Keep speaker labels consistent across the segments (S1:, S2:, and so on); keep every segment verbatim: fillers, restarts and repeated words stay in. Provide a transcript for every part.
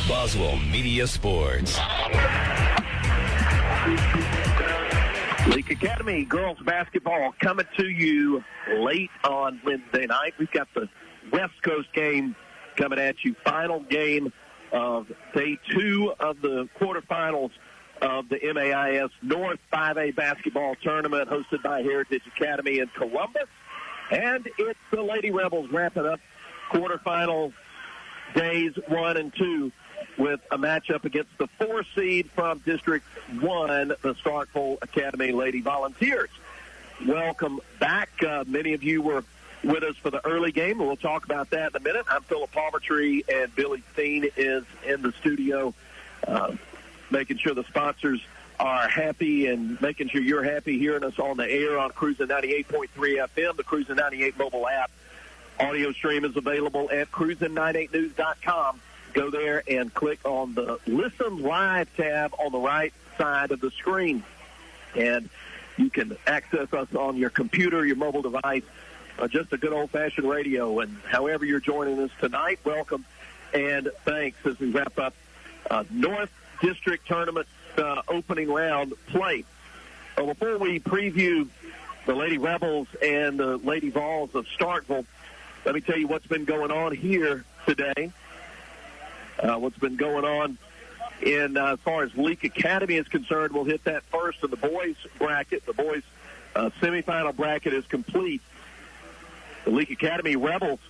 S1: Boswell Media Sports.
S2: Leak Academy girls basketball coming to you late on Wednesday night. We've got the West Coast game coming at you. Final game of day two of the quarterfinals of the M A I S North five A basketball tournament hosted by Heritage Academy in Columbus. And it's the Lady Rebels wrapping up quarterfinal days one and two with a matchup against the four seed from District one, the Starkville Academy Lady Volunteers. Welcome back. Uh, many of you were with us for the early game, and we'll talk about that in a minute. I'm Philip Palmertree, and Billy Steen is in the studio, uh, making sure the sponsors are happy and making sure you're happy hearing us on the air on Cruisin' ninety-eight point three F M, the Cruisin' ninety-eight mobile app. Audio stream is available at cruisin ninety-eight news dot com. Go there and click on the Listen Live tab on the right side of the screen. And you can access us on your computer, your mobile device, uh, just a good old-fashioned radio. And however you're joining us tonight, welcome and thanks as we wrap up uh, North District Tournament uh, opening round play. Well, before we preview the Lady Rebels and the Lady Vols of Starkville, let me tell you what's been going on here today. Uh, what's been going on in uh, as far as Leak Academy is concerned. We'll hit that first in the boys bracket. The boys uh, semifinal bracket is complete. The Leak Academy Rebels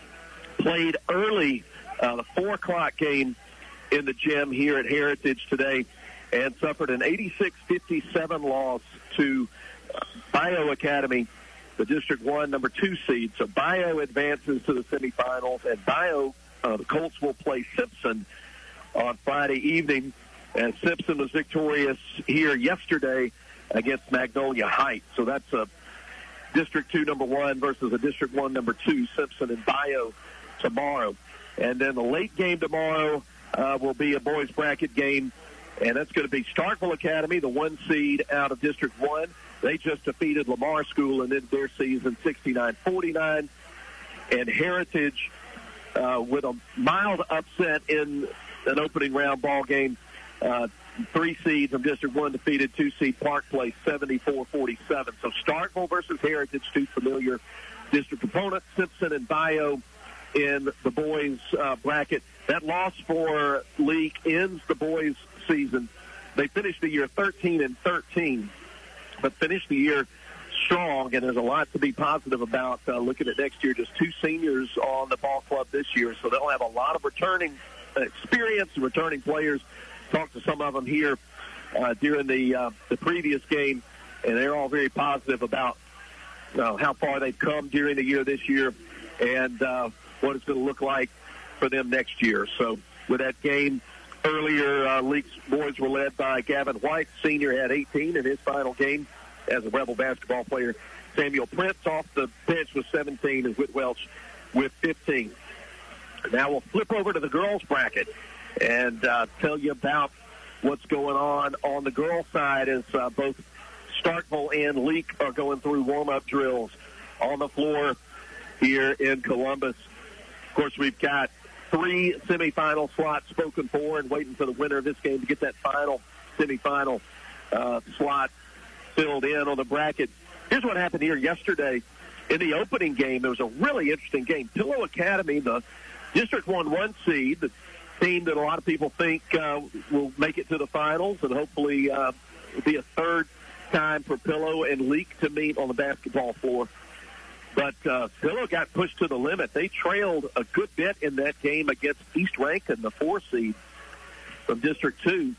S2: played early, uh, the four o'clock game in the gym here at Heritage today and suffered an eighty-six fifty-seven loss to uh, Bio Academy, the District one number two seed. So Bio advances to the semifinals, and Bio Uh, the Colts will play Simpson on Friday evening, and Simpson was victorious here yesterday against Magnolia Heights. So that's a District two number one versus a District one number two, Simpson and Bio tomorrow. And then the late game tomorrow uh, will be a boys bracket game, and that's going to be Starkville Academy, the one seed out of District one. They just defeated Lamar School and ended their season sixty-nine forty-nine. And Heritage, Uh, with a mild upset in an opening round ball game. Uh, three seeds from District one defeated two seed Park Place seventy-four forty-seven. So Starkville versus Heritage, two familiar district opponents, Simpson and Bio in the boys uh, bracket. That loss for Leak ends the boys season. They finished the year thirteen and thirteen, but finished the year strong, and there's a lot to be positive about uh, looking at next year. Just two seniors on the ball club this year, so they'll have a lot of returning experience and returning players. Talked to some of them here uh, during the uh, the previous game, and they're all very positive about uh, how far they've come during the year this year and uh, what it's going to look like for them next year. So with that game earlier, uh, Leak's boys were led by Gavin White, senior, had eighteen in his final game as a Rebel basketball player. Samuel Prince off the bench with seventeen and Whit Welch with fifteen. Now we'll flip over to the girls bracket and uh, tell you about what's going on on the girls side as uh, both Starkville and Leak are going through warm-up drills on the floor here in Columbus. Of course, we've got three semifinal slots spoken for and waiting for the winner of this game to get that final semifinal uh, slot filled in on the bracket. Here's what happened here yesterday. In the opening game, there was a really interesting game. Pillow Academy, the District one one seed, the team that a lot of people think uh, will make it to the finals and hopefully uh, be a third time for Pillow and Leak to meet on the basketball floor. But uh, Pillow got pushed to the limit. They trailed a good bit in that game against East Rankin, the four seed from District two,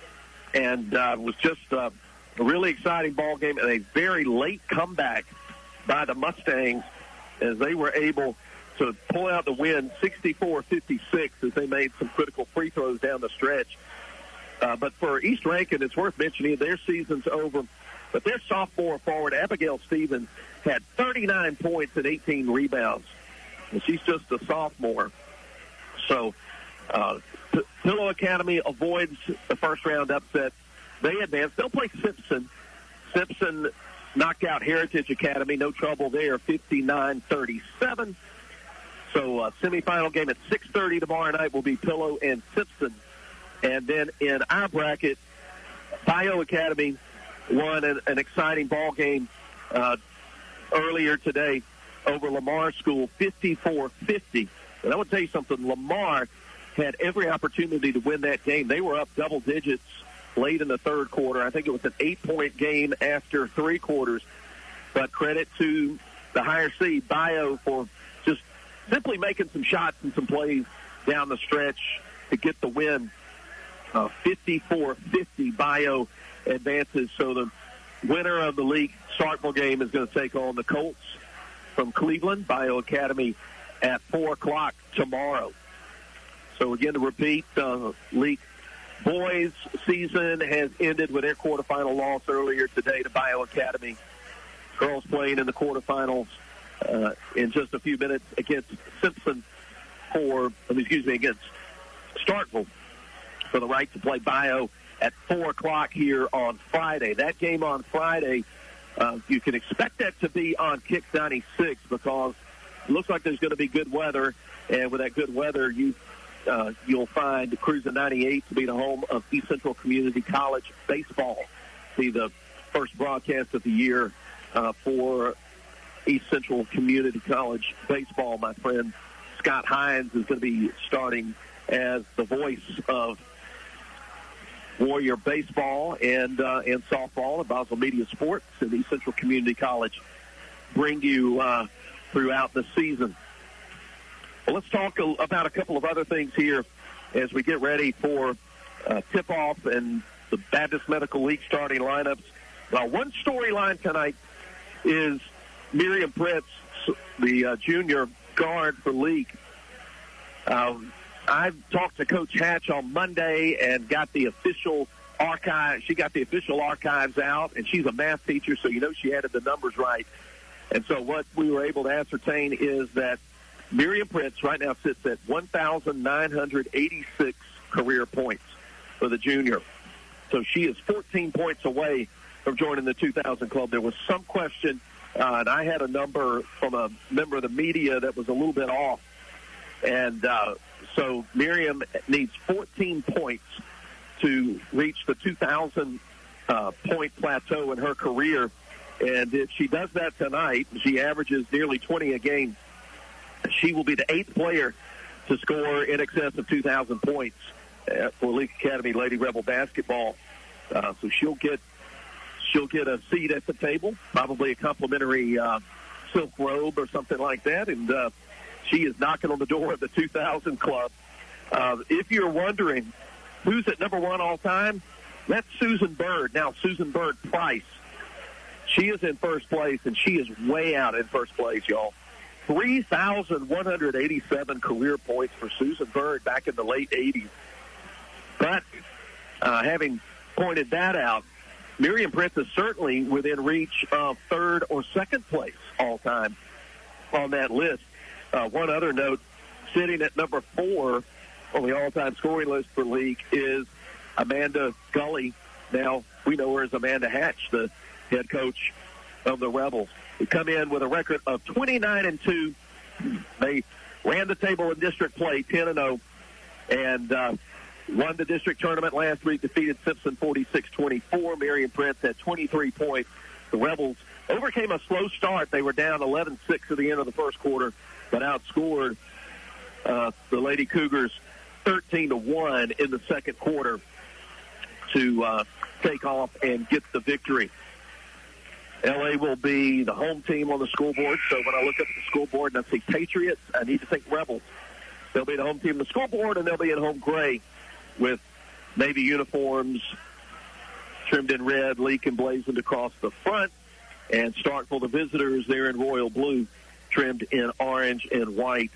S2: and uh, was just uh, a really exciting ball game and a very late comeback by the Mustangs as they were able to pull out the win sixty-four fifty-six as they made some critical free throws down the stretch. Uh, but for East Rankin, it's worth mentioning their season's over. But their sophomore forward, Abigail Stevens, had thirty-nine points and eighteen rebounds. And she's just a sophomore. So uh, P- Pillow Academy avoids the first-round upset. They advance. They'll play Simpson. Simpson knocked out Heritage Academy. No trouble there, fifty-nine thirty-seven. So uh, semifinal game at six thirty tomorrow night will be Pillow and Simpson. And then in our bracket, Bio Academy won an, an exciting ball game uh, earlier today over Lamar School, fifty-four fifty. And I would tell you something, Lamar had every opportunity to win that game. They were up double digits late in the third quarter. I think it was an eight-point game after three quarters. But credit to the higher seed, Bio, for just simply making some shots and some plays down the stretch to get the win. Uh, fifty-four fifty, Bio advances. So the winner of the league Starkville game is going to take on the Colts from Cleveland, Bio Academy, at four o'clock tomorrow. So again, to repeat, uh, league boys season has ended with their quarterfinal loss earlier today to Bio Academy. Girls playing in the quarterfinals uh, in just a few minutes against Simpson for, excuse me, against Starkville for the right to play Bio at four o'clock here on Friday. That game on Friday, uh, you can expect that to be on Kick ninety-six because it looks like there's going to be good weather, and with that good weather, you, uh, you'll find Cruiser ninety-eight to be the home of East Central Community College baseball. Be the first broadcast of the year uh, for East Central Community College baseball. My friend Scott Hines is going to be starting as the voice of Warrior baseball and uh, and softball at Boswell Media Sports and East Central Community College bring you uh, throughout the season. Well, let's talk a, about a couple of other things here as we get ready for uh, tip-off and the Baptist Medical League starting lineups. Now, one storyline tonight is Miriam Pritz, the uh, junior guard for League. Um, I talked to Coach Hatch on Monday and got the official archive. She got the official archives out, and she's a math teacher, so you know she added the numbers right. And so what we were able to ascertain is that Miriam Pritz right now sits at one thousand nine hundred eighty-six career points for the junior. So she is fourteen points away from joining the two thousand club. There was some question, uh, and I had a number from a member of the media that was a little bit off. And uh, so Miriam needs fourteen points to reach the two thousand uh, point plateau in her career. And if she does that tonight, she averages nearly twenty a game. She will be the eighth player to score in excess of two thousand points uh, for League Academy Lady Rebel basketball. Uh, so she'll get she'll get a seat at the table, probably a complimentary uh, silk robe or something like that. And uh, she is knocking on the door of the two thousand club. Uh, if you're wondering who's at number one all time, that's Susan Bird. Now, Susan Bird Price. She is in first place, and she is way out in first place, y'all. three thousand one hundred eighty-seven career points for Susan Bird back in the late eighties. But uh, having pointed that out, Miriam Pritz is certainly within reach of third or second place all time on that list. Uh, one other note, sitting at number four on the all-time scoring list for League is Amanda Gully. Now, we know her as Amanda Hatch, the head coach of the Rebels. They come in with a record of twenty-nine and two. They ran the table in district play, ten and oh, and uh, won the district tournament last week, defeated Simpson forty-six twenty-four. Miriam Pritz had twenty-three points. The Rebels overcame a slow start. They were down eleven six at the end of the first quarter, but outscored uh, the Lady Cougars thirteen to one in the second quarter to uh, take off and get the victory. L A will be the home team on the scoreboard, so when I look up at the scoreboard and I see Patriots, I need to think Rebels. They'll be the home team on the scoreboard, and they'll be in home gray with Navy uniforms trimmed in red, Leak emblazoned across the front, and Starkville, the visitors, there in royal blue, trimmed in orange and white.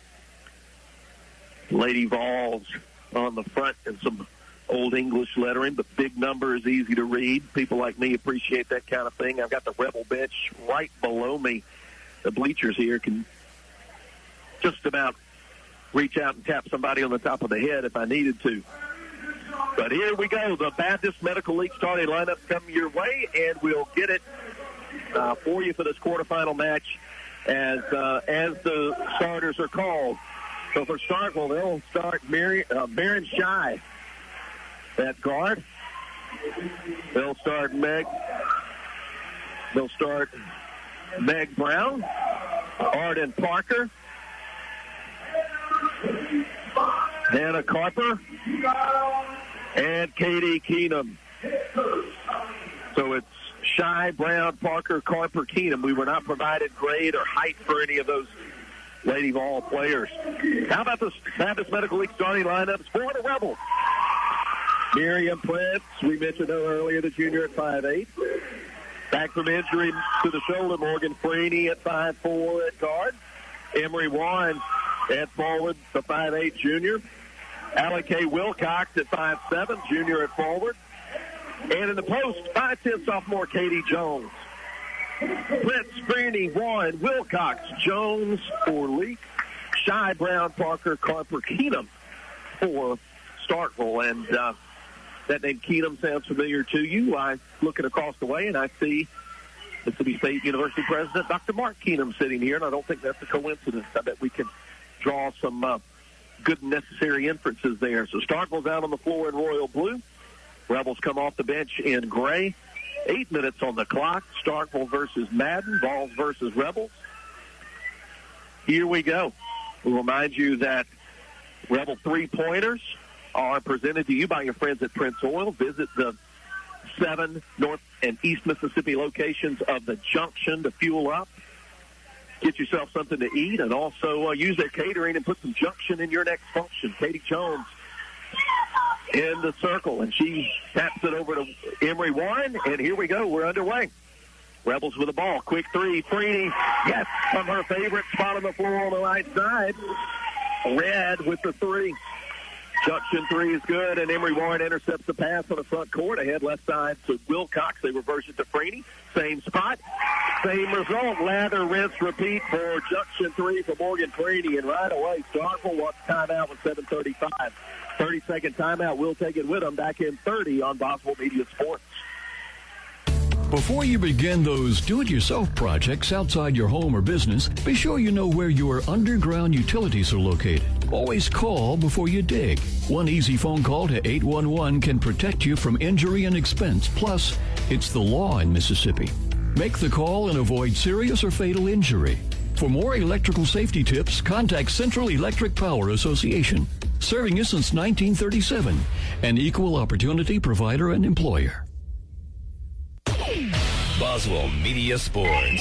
S2: Lady Vols on the front and some Old English lettering, but big numbers, easy to read. People like me appreciate that kind of thing. I've got the Rebel bench right below me. The bleachers here can just about reach out and tap somebody on the top of the head if I needed to. But here we go. The Baptist Medical League starting lineup coming your way, and we'll get it uh, for you for this quarterfinal match as uh, as the starters are called. So for Starkville, they'll start Mary, uh, Baron Shy at guard. They'll start Meg. They'll start Meg Brown, Arden Parker, Hannah Carper, and Katie Keenum. So it's Shy, Brown, Parker, Carper, Keenum. We were not provided grade or height for any of those Lady Vol players. How about the Baptist Medical League starting lineups for the Rebels? Miriam Prince, we mentioned her earlier, the junior at five eight. Back from injury to the shoulder, Morgan Freeney at five four at guard. Emery Warren at forward, the five eight junior. Allie K. Wilcox at five seven, junior at forward. And in the post, five ten sophomore Katie Jones. Prince, Freeney, Warren, Wilcox, Jones for Leak, Shy, Brown, Parker, Carper, Keenum for Starkville. And uh, that name Keenum sounds familiar to you. I'm looking across the way, and I see Mississippi State University President Doctor Mark Keenum sitting here, and I don't think that's a coincidence. I bet we can draw some uh, good necessary inferences there. So Starkville's out on the floor in royal blue. Rebels come off the bench in gray. Eight minutes on the clock. Starkville versus Madden. Vols versus Rebels. Here we go. We'll remind you that Rebel three-pointers are presented to you by your friends at Prince Oil. Visit the seven North and East Mississippi locations of the Junction to fuel up. Get yourself something to eat, and also uh, use their catering and put some Junction in your next function. Katie Jones in the circle, and she taps it over to Emery Warren, and here we go. We're underway. Rebels with the ball. Quick three. Freeney, yes, from her favorite spot on the floor on the right side. Red with the three. Junction three is good, and Emery Warren intercepts the pass on the front court. Ahead left side to Wilcox. They reverse it to Freeney. Same spot. Same result. Lather, rinse, repeat for Junction three for Morgan Freeney. And right away, Starkville wants timeout with seven thirty-five. thirty-second timeout. We'll take it with them back in thirty on Boswell Media Sports.
S3: Before you begin those do-it-yourself projects outside your home or business, be sure you know where your underground utilities are located. Always call before you dig. One easy phone call to eight one one can protect you from injury and expense. Plus, it's the law in Mississippi. Make the call and avoid serious or fatal injury. For more electrical safety tips, contact Central Electric Power Association, serving you since nineteen thirty-seven, an equal opportunity provider and employer.
S1: Boswell Media Sports.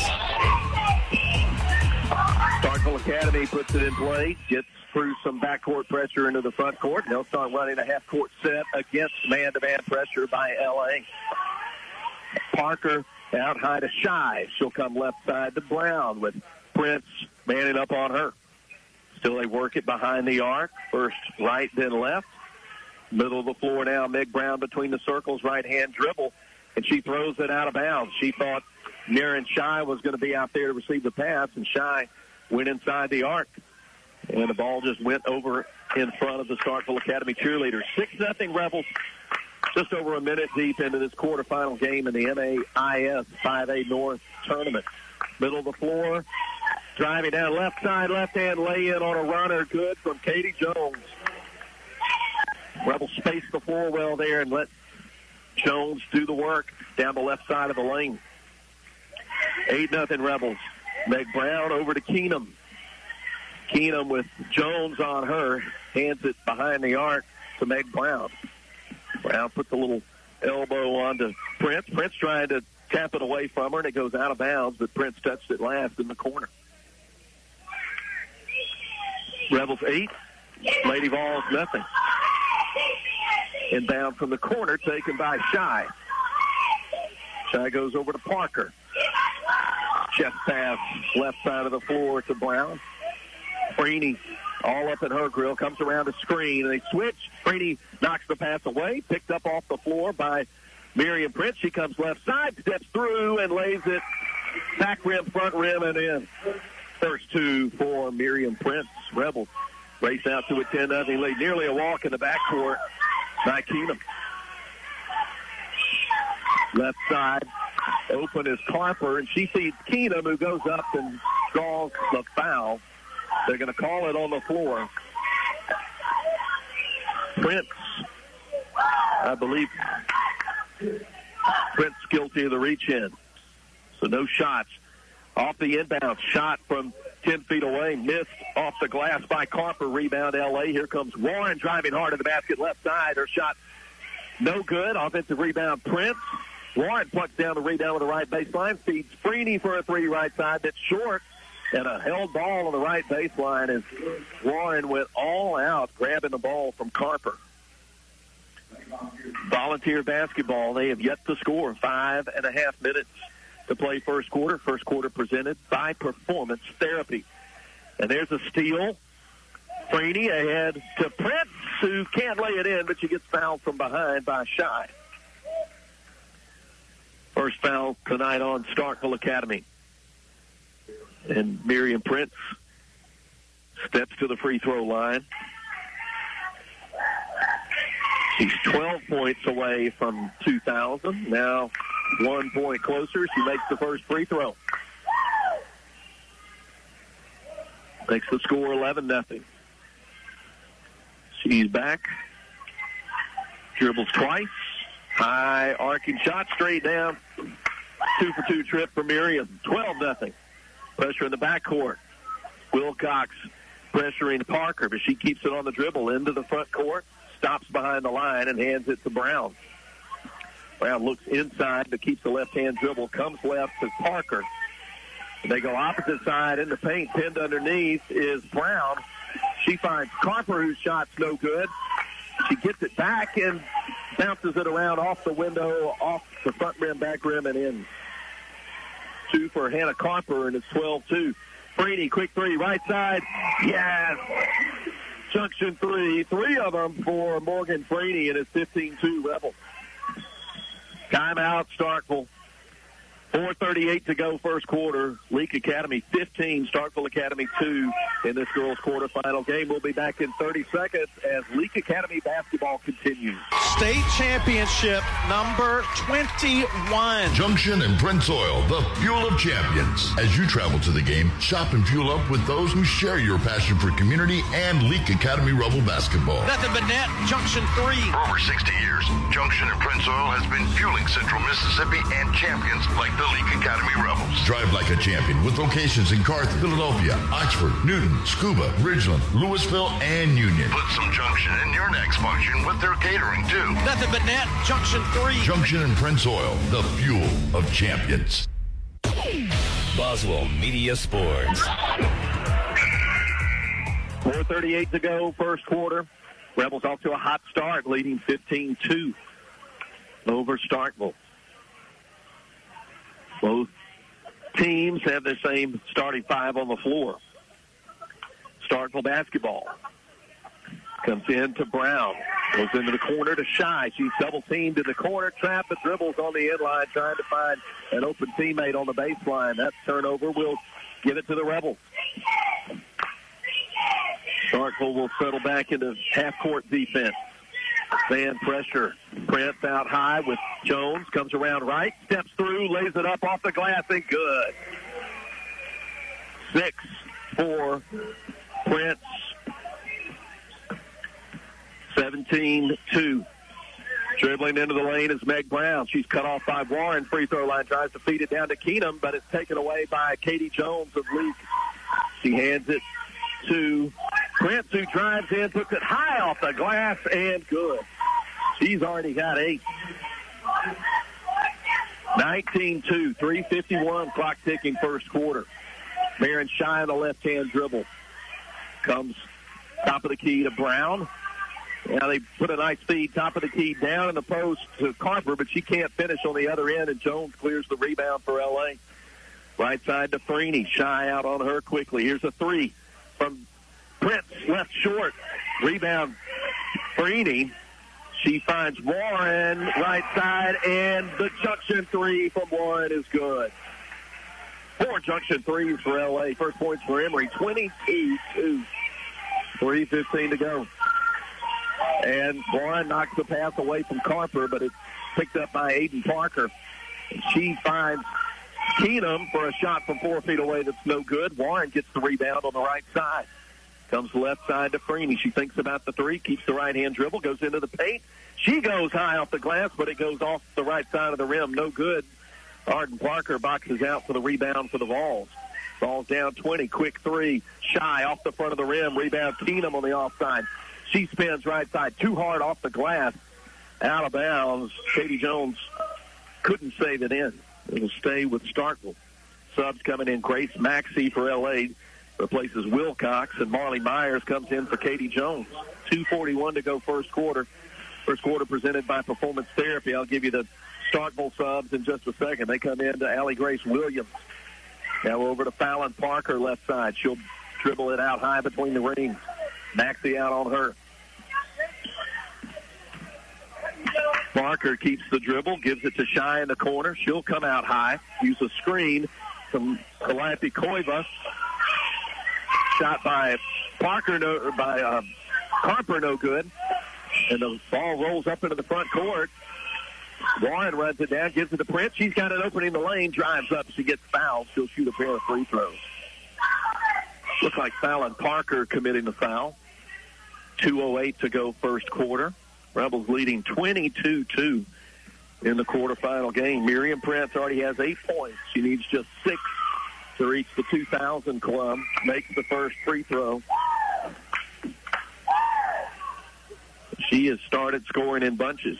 S2: Starkville Academy puts it in play, gets through some backcourt pressure into the front court. They'll start running a half-court set against man-to-man pressure by L A. Parker out high to Shy. She'll come left side to Brown with Prince manning up on her. Still they work it behind the arc. First right, then left. Middle of the floor now, Meg Brown between the circles, right-hand dribble. And she throws it out of bounds. She thought Naren Shy was going to be out there to receive the pass, and Shy went inside the arc. And the ball just went over in front of the Starkville Academy cheerleaders. six nothing Rebels, just over a minute deep into this quarterfinal game in the M A I S five A North tournament. Middle of the floor, driving down left side, left-hand lay-in on a runner. Good from Katie Jones. Rebels space the floor well there and let Jones do the work down the left side of the lane. eight nothing Rebels. Meg Brown over to Keenum. Keenum with Jones on her. Hands it behind the arc to Meg Brown. Brown puts a little elbow onto Prince. Prince trying to tap it away from her, and it goes out of bounds, but Prince touched it last in the corner. Rebels eight. Lady Vols nothing. Inbound from the corner, taken by Shy. Shy goes over to Parker. Chest pass, left side of the floor to Brown. Freeney all up in her grill, comes around the screen, and they switch. Freeney knocks the pass away, picked up off the floor by Miriam Prince. She comes left side, steps through, and lays it back rim, front rim, and in. First two for Miriam Prince. Rebels race out to a ten nothing lead. Nearly a walk in the backcourt by Keenum. Left side, open is Carper, and she feeds Keenum, who goes up and draws the foul. They're going to call it on the floor. Prince, I believe, Prince guilty of the reach-in. So no shots. Off the inbound, shot from ten feet away, missed off the glass by Carper. Rebound L A. Here comes Warren driving hard to the basket, left side. Her shot no good. Offensive rebound, Prince. Warren plucks down the rebound on the right baseline, feeds Freeney for a three right side that's short, and a held ball on the right baseline as Warren went all out grabbing the ball from Carper. Volunteer basketball. They have yet to score. Five and a half minutes to play first quarter. First quarter presented by Performance Therapy. And there's a steal. Freeney ahead to Prince, who can't lay it in, but she gets fouled from behind by Shy. First foul tonight on Starkville Academy. And Miriam Prince steps to the free throw line. She's twelve points away from two thousand. Now one point closer. She makes the first free throw. Makes the score eleven nothing. She's back. Dribbles twice. High arcing shot straight down. Two for two trip for Miriam. twelve nothing. Pressure in the backcourt. Wilcox pressuring Parker, but she keeps it on the dribble into the front court. Stops behind the line and hands it to Brown. Brown looks inside but keeps the left-hand dribble. Comes left to Parker. And they go opposite side in the paint. Pinned underneath is Brown. She finds Carper, whose shot's no good. She gets it back and bounces it around off the window, off the front rim, back rim, and in. Two for Hannah Carper, and it's twelve two. Freeney, quick three, right side. Yes! Junction three. Three of them for Morgan Freeney, and it's fifteen two Rebels. Timeout, Starkville. four thirty-eight to go first quarter. Leak Academy fifteen, Starkville Academy two in this girls' quarterfinal game. We'll be back in thirty seconds as Leak Academy basketball continues.
S4: State championship number twenty-one.
S5: Junction and Prince Oil, the fuel of champions. As you travel to the game, shop and fuel up with those who share your passion for community and Leak Academy Rebel basketball.
S4: Nothing but net. Junction three.
S5: For over sixty years, Junction and Prince Oil has been fueling Central Mississippi and champions like the Leak Academy Rebels. Drive like a champion with locations in Carthage, Philadelphia, Oxford, Newton, Scuba, Ridgeland, Louisville, and Union. Put some Junction in your next function with their catering, too.
S4: Nothing but net. Junction three.
S5: Junction and Prince Oil, the fuel of champions.
S1: Boswell Media Sports.
S2: four thirty-eight to go, first quarter. Rebels off to a hot start, leading fifteen two over Starkville. Both teams have their same starting five on the floor. Starkville basketball comes in to Brown. Goes into the corner to Shy. She's double-teamed in the corner, trapped, but dribbles on the inline, trying to find an open teammate on the baseline. That turnover will give it to the Rebels. Starkville will settle back into half-court defense. Fan pressure. Prince out high with Jones. Comes around right. Steps through. Lays it up off the glass and good. Six for Prince. seventeen two. Dribbling into the lane is Meg Brown. She's cut off by Warren. Free throw line. Tries to feed it down to Keenum, but it's taken away by Katie Jones of Leak. She hands it to Prince, who drives in, puts it high off the glass, and good. She's already got eight. nineteen two, three fifty-one, clock ticking first quarter. Marin Shy on the left-hand dribble. Comes top of the key to Brown. Now they put a nice feed, top of the key, down in the post to Carper, but she can't finish on the other end, and Jones clears the rebound for L A. Right side to Freeney. Shy out on her quickly. Here's a three from Prince, left short. Rebound, Freeney. She finds Warren, right side, and the junction three from Warren is good. Four junction threes for L A. First points for Emory, twenty-two two. three fifteen to go. And Warren knocks the pass away from Carper, but it's picked up by Aiden Parker. And she finds Keenum for a shot from four feet away that's no good. Warren gets the rebound on the right side. Comes left side to Freeney. She thinks about the three, keeps the right-hand dribble, goes into the paint. She goes high off the glass, but it goes off the right side of the rim. No good. Arden Parker boxes out for the rebound for the Vols. Vols down twenty. Quick three. Shy off the front of the rim. Rebound Keenum on the offside. She spins right side. Too hard off the glass. Out of bounds. Katie Jones couldn't save it in. It'll stay with Starkville. Subs coming in. Grace Maxey for L A replaces Wilcox, and Marley Myers comes in for Katie Jones. two forty-one to go first quarter. First quarter presented by Performance Therapy. I'll give you the Starkville subs in just a second. They come in to Allie Grace Williams. Now over to Fallon Parker, left side. She'll dribble it out high between the rings. Maxey out on her. Parker keeps the dribble, gives it to Shy in the corner. She'll come out high, use a screen from Calliope Koiva. Shot by Parker, no, by uh, Carper, no good. And the ball rolls up into the front court. Warren runs it down, gives it to Prince. She's got it open in the lane, drives up. She gets fouled. She'll shoot a pair of free throws. Looks like Fallon Parker committing the foul. two oh eight to go first quarter. Rebels leading twenty-two two in the quarterfinal game. Miriam Prince already has eight points. She needs just six to reach the two thousand club. Makes the first free throw. She has started scoring in bunches.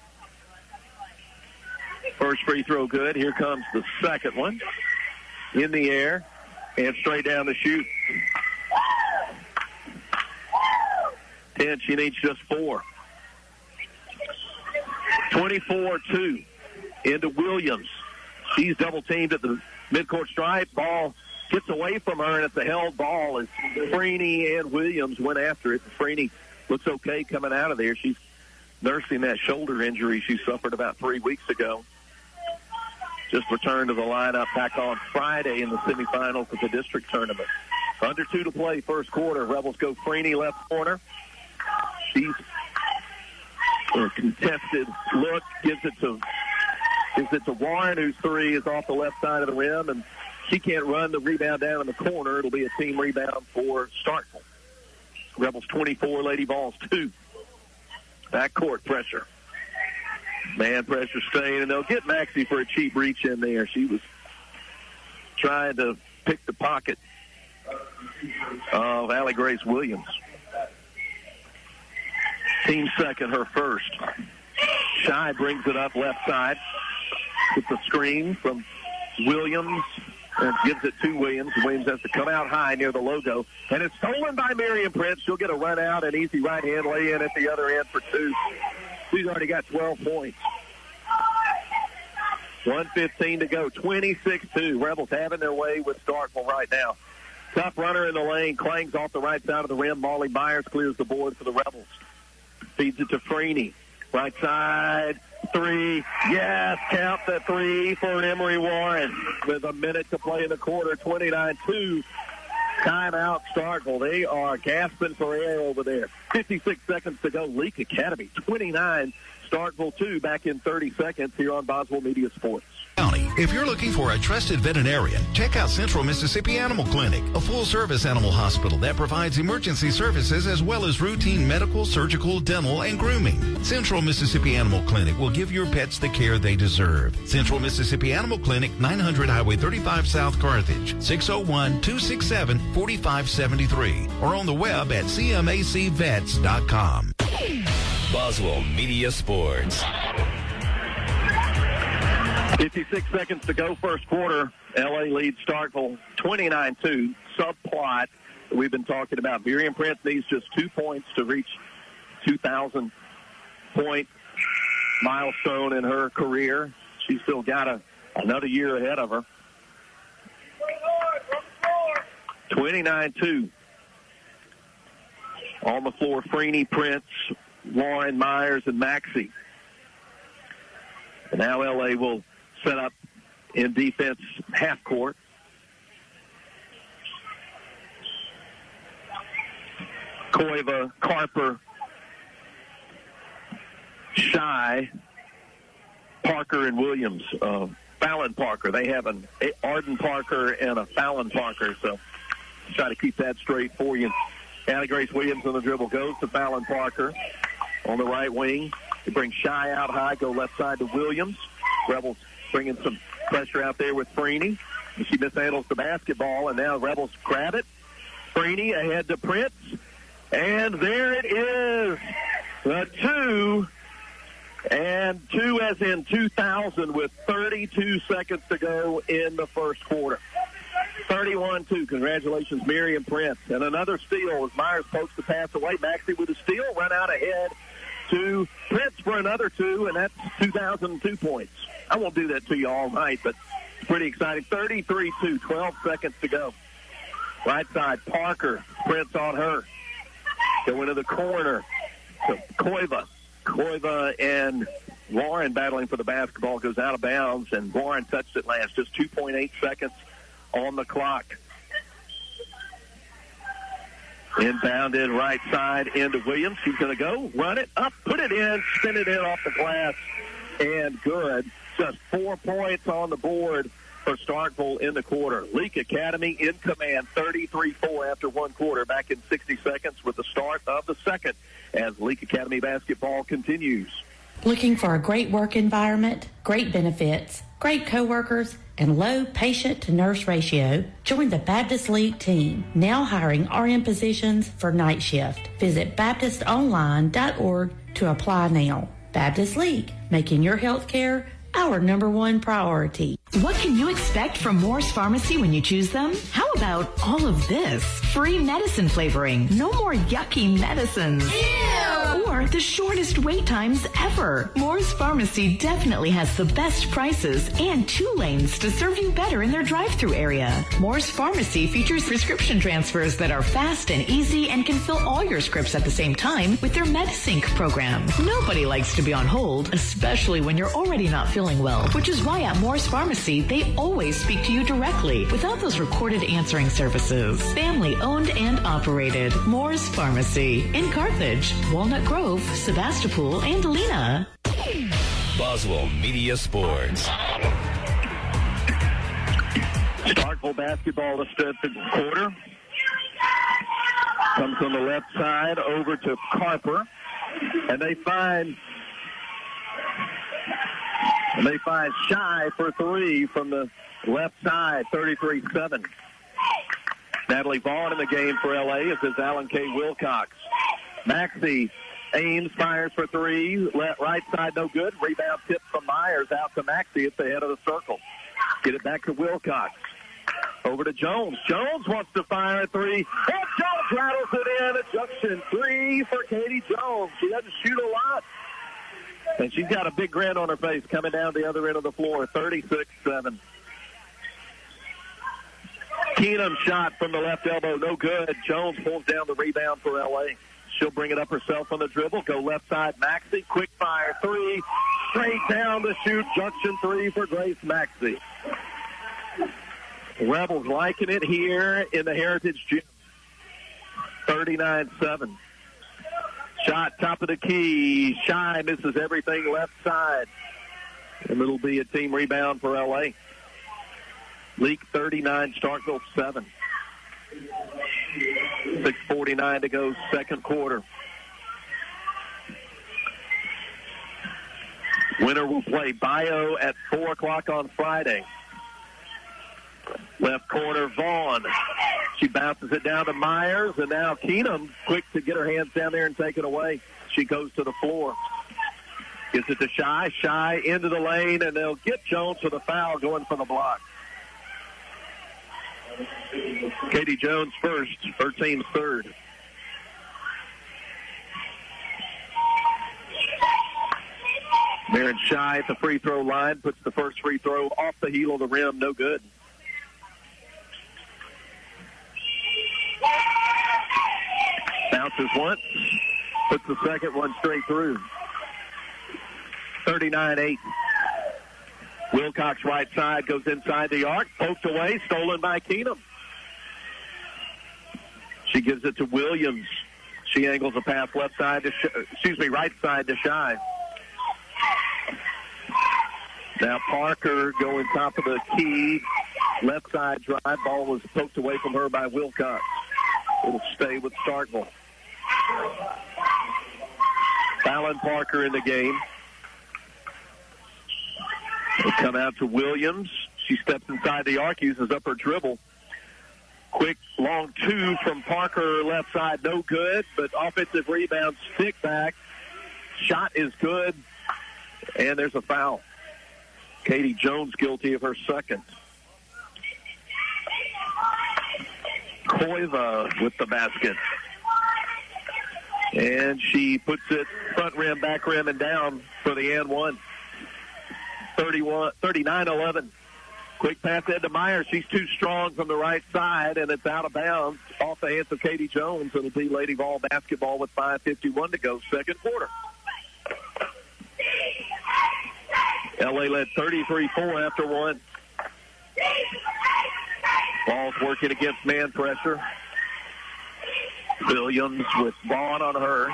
S2: First free throw good. Here comes the second one. In the air and straight down the chute. Ten, she needs just four. twenty-four two into Williams. She's double-teamed at the midcourt stripe. Ball gets away from her, and it's a held ball as Freeney and Williams went after it. Freeney looks okay coming out of there. She's nursing that shoulder injury she suffered about three weeks ago. Just returned to the lineup back on Friday in the semifinals of the district tournament. Under two to play, first quarter. Rebels go Freeney left corner. She's a contested look, gives it to gives it to Warren, whose three is off the left side of the rim, and she can't run the rebound down in the corner. It'll be a team rebound for Starkville. Rebels twenty-four, Lady Vols two. Backcourt pressure. Man pressure staying, and they'll get Maxey for a cheap reach in there. She was trying to pick the pocket of Allie Grace Williams. Team second, her first. Shy brings it up left side with the screen from Williams and gives it to Williams. Williams has to come out high near the logo. And it's stolen by Miriam Prince. She'll get a run out, an easy right-hand lay-in at the other end for two. She's already got twelve points. one fifteen to go, twenty-six two. Rebels having their way with Starkville right now. Tough runner in the lane, clangs off the right side of the rim. Molly Myers clears the board for the Rebels. Feeds it to Freeney. Right side, three. Yes, count the three for Emory Warren. With a minute to play in the quarter, twenty-nine two. Timeout Starkville. They are gasping for air over there. fifty-six seconds to go. Leak Academy, twenty-nine. Starkville two, back in thirty seconds here on Boswell Media Sports.
S6: County. If you're looking for a trusted veterinarian, check out Central Mississippi Animal Clinic, a full-service animal hospital that provides emergency services as well as routine medical, surgical, dental, and grooming. Central Mississippi Animal Clinic will give your pets the care they deserve. Central Mississippi Animal Clinic, nine hundred Highway thirty-five South Carthage, six oh one, two six seven, four five seven three, or on the web at c m a c vets dot com.
S1: Boswell Media Sports.
S2: fifty-six seconds to go, first quarter. L A leads Starkville twenty-nine two. Subplot that we've been talking about. Miriam Prince needs just two points to reach two thousand point milestone in her career. She's still got a, another year ahead of her. twenty-nine two. On the floor, Freeney, Prince, Warren, Myers, and Maxey. And now L A will set up in defense half court. Koiva, Carper, Shy, Parker, and Williams. Uh, Fallon Parker. They have an Arden Parker and a Fallon Parker, so try to keep that straight for you. Anna Grace Williams on the dribble goes to Fallon Parker on the right wing. They bring Shy out high, go left side to Williams. Rebels bringing some pressure out there with Freeney. She mishandles the basketball, and now Rebels grab it. Freeney ahead to Prince. And there it is. The two. And two as in two thousand with thirty-two seconds to go in the first quarter. thirty-one two. Congratulations, Miriam Prince. And another steal as Myers pokes the pass away. Maxey with a steal, run out ahead to Prince for another two, and that's two thousand two points. I won't do that to you all night, but it's pretty exciting. thirty-three two, twelve seconds to go. Right side, Parker, Prince on her. Go into the corner to Koiva. Koiva and Warren battling for the basketball, goes out of bounds, and Warren touched it last. Just two point eight seconds on the clock. Inbounded right side into Williams. She's going to go, run it up, put it in, spin it in off the glass, and good. Just four points on the board for Starkville in the quarter. Leake Academy in command, thirty-three four after one quarter, back in sixty seconds with the start of the second as Leake Academy basketball continues.
S7: Looking for a great work environment, great benefits, great coworkers, and low patient-to-nurse ratio? Join the Baptist League team, now hiring R N positions for night shift. Visit baptist online dot org to apply now. Baptist League, making your health care our number one priority.
S8: What can you expect from Moore's Pharmacy when you choose them? How about all of this? Free medicine flavoring. No more yucky medicines. Ew. Or the shortest wait times ever. Moore's Pharmacy definitely has the best prices and two lanes to serve you better in their drive-thru area. Moore's Pharmacy features prescription transfers that are fast and easy and can fill all your scripts at the same time with their MediSync program. Nobody likes to be on hold, especially when you're already not feeling well, which is why at Moore's Pharmacy, they always speak to you directly without those recorded answering services. Family owned and operated. Moore's Pharmacy in Carthage, Walnut Grove, Sebastopol, and Lena.
S1: Boswell Media Sports.
S2: Starkville basketball to start the quarter. Comes on the left side over to Carper. And they find And they find Shy for three from the left side, thirty-three seven. Natalie Vaughn in the game for L A. This is Alan K. Wilcox. Maxey aims, fires for three. Left, right side, no good. Rebound tip from Myers out to Maxey at the head of the circle. Get it back to Wilcox. Over to Jones. Jones wants to fire a three. And Jones rattles it in. A junction three for Katie Jones. She doesn't shoot a lot. And she's got a big grin on her face coming down the other end of the floor, thirty-six seven. Keenum shot from the left elbow, no good. Jones pulls down the rebound for L A. She'll bring it up herself on the dribble, go left side, Maxey, quick fire, three, straight down the shoot, junction three for Grace Maxey. Rebels liking it here in the Heritage Gym, thirty-nine seven. Shot top of the key. Shy misses everything left side. And it'll be a team rebound for L A. Leak thirty-nine, Starkville seven. six forty-nine to go, second quarter. Winner will play Bio at four o'clock on Friday. Left corner, Vaughn. She bounces it down to Myers, and now Keenum quick to get her hands down there and take it away. She goes to the floor. Gives it to Shy. Shy into the lane, and they'll get Jones for the foul going for the block. Katie Jones first, her team's third. Maren Shy at the free throw line, puts the first free throw off the heel of the rim, no good. Bounces once, puts the second one straight through. thirty-nine eight. Wilcox right side goes inside the arc, poked away, stolen by Keenum. She gives it to Williams. She angles a pass left side to, Sh- excuse me, right side to Shy. Now Parker going top of the key. Left side drive. Ball was poked away from her by Wilcox. It'll stay with Starkville. Fallon Parker in the game. It'll come out to Williams. She steps inside the arc, uses up her dribble. Quick long two from Parker, left side, no good, but offensive rebound, stick back. Shot is good, and there's a foul. Katie Jones guilty of her second. Koiva with the basket. And she puts it front rim, back rim, and down for the and one. thirty-one, thirty-nine eleven. Quick pass into Myers. She's too strong from the right side, and it's out of bounds off the hands of Katie Jones. It'll be Lady Vol basketball with five fifty-one to go, second quarter. L A led thirty-three four after one. Ball's working against man pressure. Williams with Vaughn on her.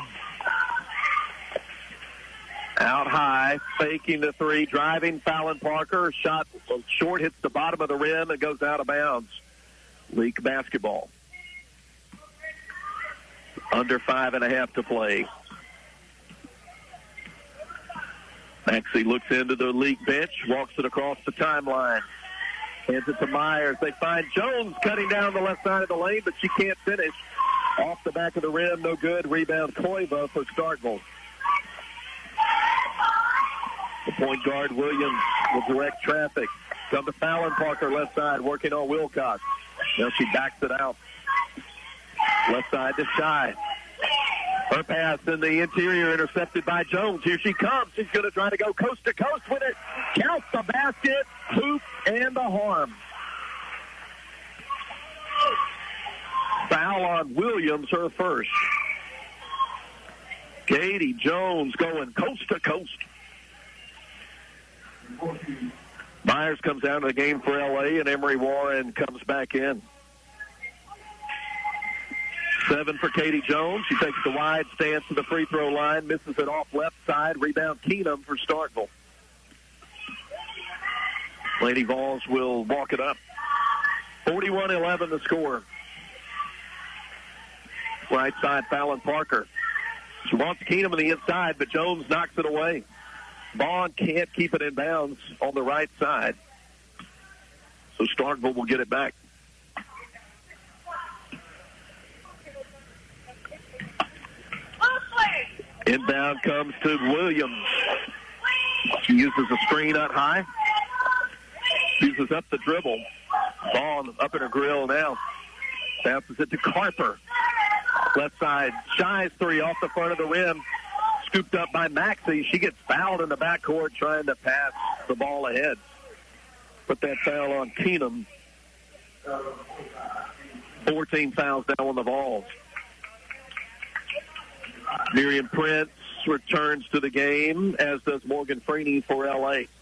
S2: Out high, faking the three, driving Fallon Parker. Shot short, hits the bottom of the rim, and goes out of bounds. League basketball. Under five and a half to play. Maxey looks into the league bench, walks it across the timeline. Hands it to Myers. They find Jones cutting down the left side of the lane, but she can't finish. Off the back of the rim, no good. Rebound Koiva for Starkville. The point guard, Williams, will direct traffic. Come to Fallon Parker, left side, working on Wilcox. Now she backs it out. Left side to Shy. Her pass in the interior, intercepted by Jones. Here she comes. She's going to try to go coast to coast with it. Counts the basket, hoop, and the harm. Foul on Williams, her first. Katie Jones going coast to coast. Myers comes out of the game for L A, and Emery Warren comes back in. Seven for Katie Jones. She takes the wide stance to the free throw line, misses it off left side. Rebound Keenum for Starkville. Lady Vols will walk it up. forty-one eleven the score. Right side, Fallon Parker. She wants Keenum on the inside, but Jones knocks it away. Vaughn can't keep it in bounds on the right side. So Starkville will get it back. Inbound comes to Williams. She uses a screen up high. Uses up the dribble. Vaughn up in her grill now. Bounces it to Carper. Left side. Shy's three off the front of the rim. Scooped up by Maxey. She gets fouled in the backcourt trying to pass the ball ahead. Put that foul on Keenum. fourteen fouls now on the Vols. Miriam Prince returns to the game, as does Morgan Freeney for L A.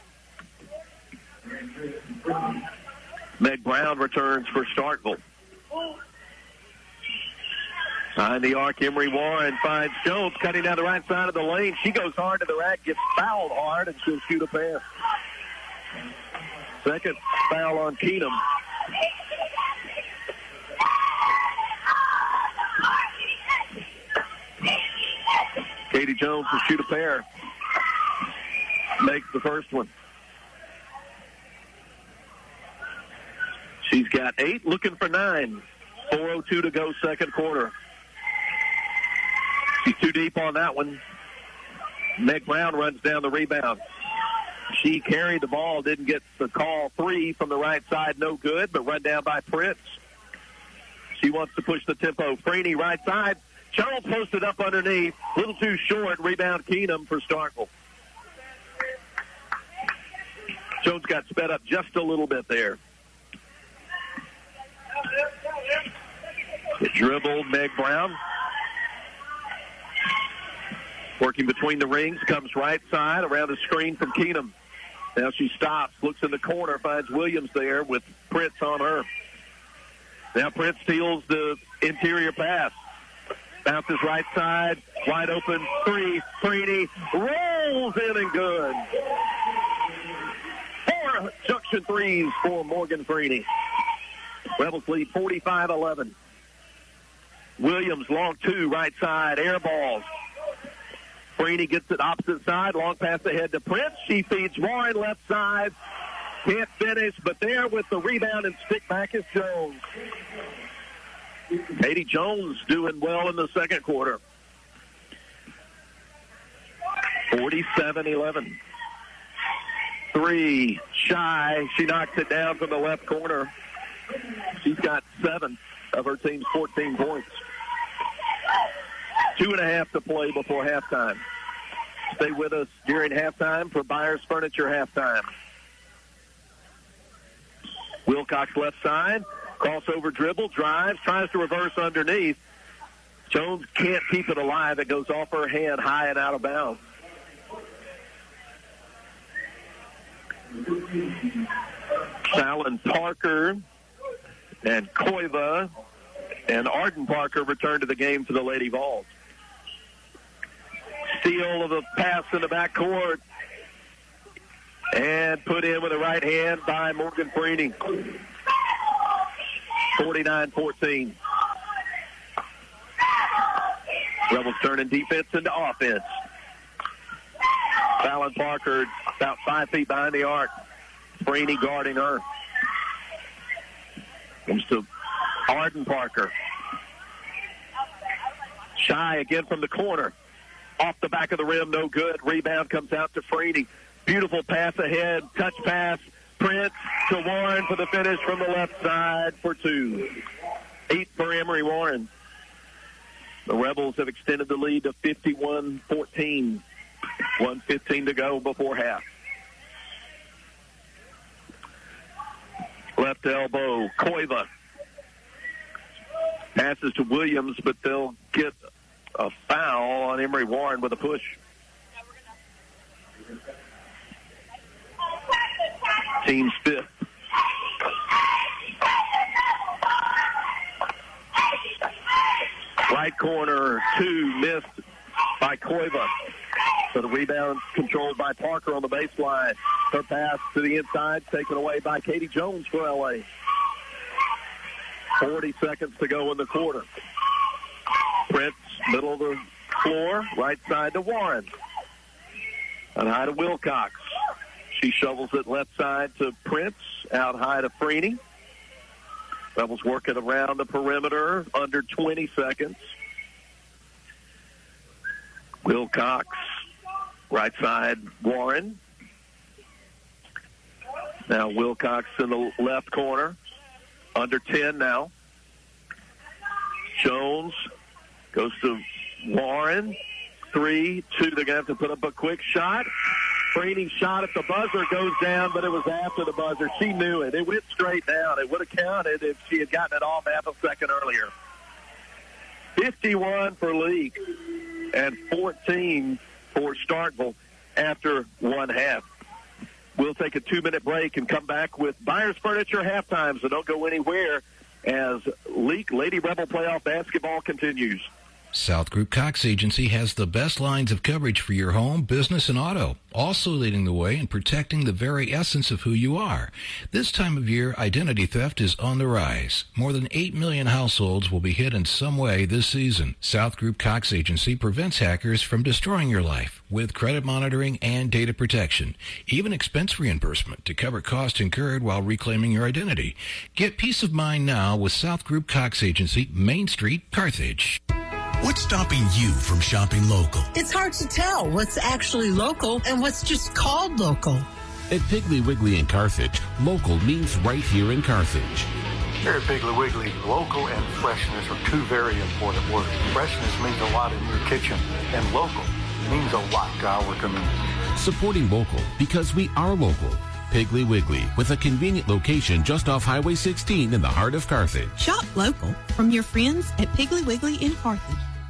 S2: Meg Brown returns for Starkville. Behind the arc, Emery Warren finds Jones cutting down the right side of the lane. She goes hard to the rack, gets fouled hard, and she'll shoot a pass. Second foul on Keenum. Katie Jones will shoot a pair. Makes the first one. She's got eight, looking for nine. four oh two to go, second quarter. She's too deep on that one. Meg Brown runs down the rebound. She carried the ball, didn't get the call. Three from the right side, no good, but run down by Prince. She wants to push the tempo. Freeney, right side. Charles posted up underneath. A little too short. Rebound Keenum for Starkville. Jones got sped up just a little bit there. It dribbled Meg Brown. Working between the rings, comes right side around a screen from Keenum. Now she stops, looks in the corner, finds Williams there with Prince on her. Now Prince steals the interior pass. Bounces right side, wide open, three, Freeney rolls in and good. four junction threes for Morgan Freeney. Rebels lead forty-five eleven. Williams, long two, right side, air balls. Freeney gets it opposite side, long pass ahead to Prince. She feeds Warren left side. Can't finish, but there with the rebound and stick back is Jones. Katie Jones doing well in the second quarter. forty-seven eleven. Three, shy. She knocks it down from the left corner. She's got seven of her team's fourteen points. Two and a half to play before halftime. Stay with us during halftime for Byers Furniture halftime. Wilcox left side. Crossover dribble, drives, tries to reverse underneath. Jones can't keep it alive. It goes off her hand high and out of bounds. Fallon Parker and Koiva and Arden Parker return to the game for the Lady Vols. Steal of a pass in the backcourt and put in with the right hand by Morgan Freeney. forty-nine fourteen. Rebels turning defense into offense. Fallon Parker about five feet behind the arc. Freeney guarding her. Comes to Arden Parker. Shy again from the corner. Off the back of the rim, no good. Rebound comes out to Freeney. Beautiful pass ahead. Touch pass. Prince to Warren for the finish from the left side for two. Eight for Emory Warren. The Rebels have extended the lead to fifty-one fourteen. one fifteen to go before half. Left elbow, Koiva. Passes to Williams, but they'll get a foul on Emory Warren with a push. Team's fifth. Right corner, two, missed by Koiva. So the rebound controlled by Parker on the baseline. Her pass to the inside, taken away by Katie Jones for L A. forty seconds to go in the quarter. Prince, middle of the floor, right side to Warren. And high to Wilcox. She shovels it left side to Prince, out high to Freeney. Rebels working around the perimeter, under twenty seconds. Wilcox, right side, Warren. Now Wilcox in the left corner, under ten now. Jones goes to Warren. Three, two, they're going to have to put up a quick shot. Freeney shot at the buzzer, goes down, but it was after the buzzer. She knew it. It went straight down. It would have counted if she had gotten it off half a second earlier. fifty-one for Leak and fourteen for Starkville after one half. We'll take a two-minute break and come back with Byers Furniture halftime, so don't go anywhere as Leak Lady Rebel playoff basketball continues.
S9: South Group Cox Agency has the best lines of coverage for your home, business, and auto, also leading the way in protecting the very essence of who you are. This time of year, identity theft is on the rise. More than eight million households will be hit in some way this season. South Group Cox Agency prevents hackers from destroying your life with credit monitoring and data protection, even expense reimbursement to cover costs incurred while reclaiming your identity. Get peace of mind now with South Group Cox Agency, Main Street, Carthage.
S10: What's stopping you from shopping local?
S11: It's hard to tell what's actually local and what's just called local.
S12: At Piggly Wiggly in Carthage, local means right here in Carthage.
S13: Here at Piggly Wiggly, local and freshness are two very important words. Freshness means a lot in your kitchen, and local means a lot to our community.
S12: Supporting local because we are local. Piggly Wiggly, with a convenient location just off Highway sixteen in the heart of Carthage.
S14: Shop local from your friends at Piggly Wiggly in Carthage.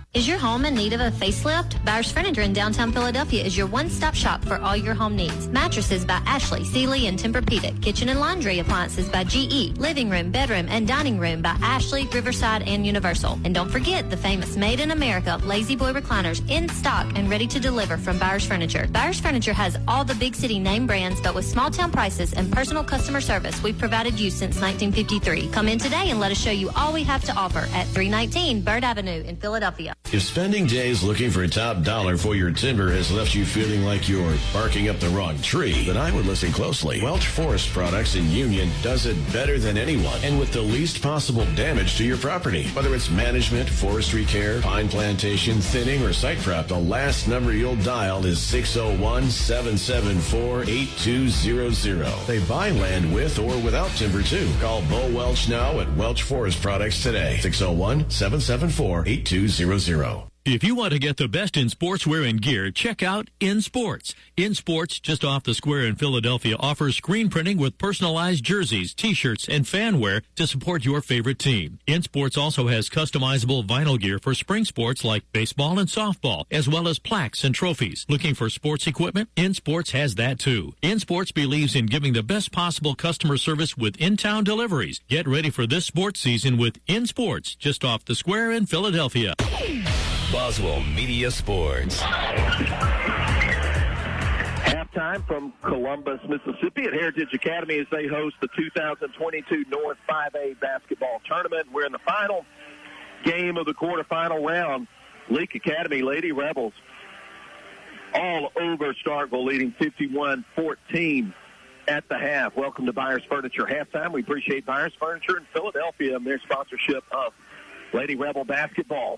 S14: Is your home in need of a facelift? Byers Furniture in downtown Philadelphia is your one-stop shop for all your home needs. Mattresses by Ashley, Sealy, and Tempur-Pedic. Kitchen and laundry appliances by G E. Living room, bedroom, and dining room by Ashley, Riverside, and Universal. And don't forget the famous Made in America Lazy Boy recliners in stock and ready to deliver from Byers Furniture. Byers Furniture has all the big city name brands, but with small town prices and personal customer service we've provided you since nineteen fifty-three. Come in today and let us show you all we have to offer at three nineteen Bird Avenue in Philadelphia.
S15: If spending days looking for a top dollar for your timber has left you feeling like you're barking up the wrong tree, then I would listen closely. Welch Forest Products in Union does it better than anyone and with the least possible damage to your property. Whether it's management, forestry care, pine plantation, thinning, or site prep, the last number you'll dial is six oh one, seven seven four, eight two zero zero. They buy land with or without timber too. Call Bo Welch now at Welch Forest Products today. six oh one, seven seven four, eight two zero zero.
S16: If you want to get the best in sportswear and gear, check out In Sports. In Sports, just off the square in Philadelphia, offers screen printing with personalized jerseys, T-shirts, and fan wear to support your favorite team. In Sports also has customizable vinyl gear for spring sports like baseball and softball, as well as plaques and trophies. Looking for sports equipment? In Sports has that too. In Sports believes in giving the best possible customer service with in-town deliveries. Get ready for this sports season with In Sports, just off the square in Philadelphia.
S1: Boswell Media Sports.
S2: Halftime from Columbus, Mississippi at Heritage Academy as they host the two thousand twenty-two North five A basketball tournament. We're in the final game of the quarterfinal round. Leake Academy Lady Rebels all over Starkville, leading fifty-one fourteen at the half. Welcome to Byers Furniture Halftime. We appreciate Byers Furniture in Philadelphia and their sponsorship of Lady Rebel basketball.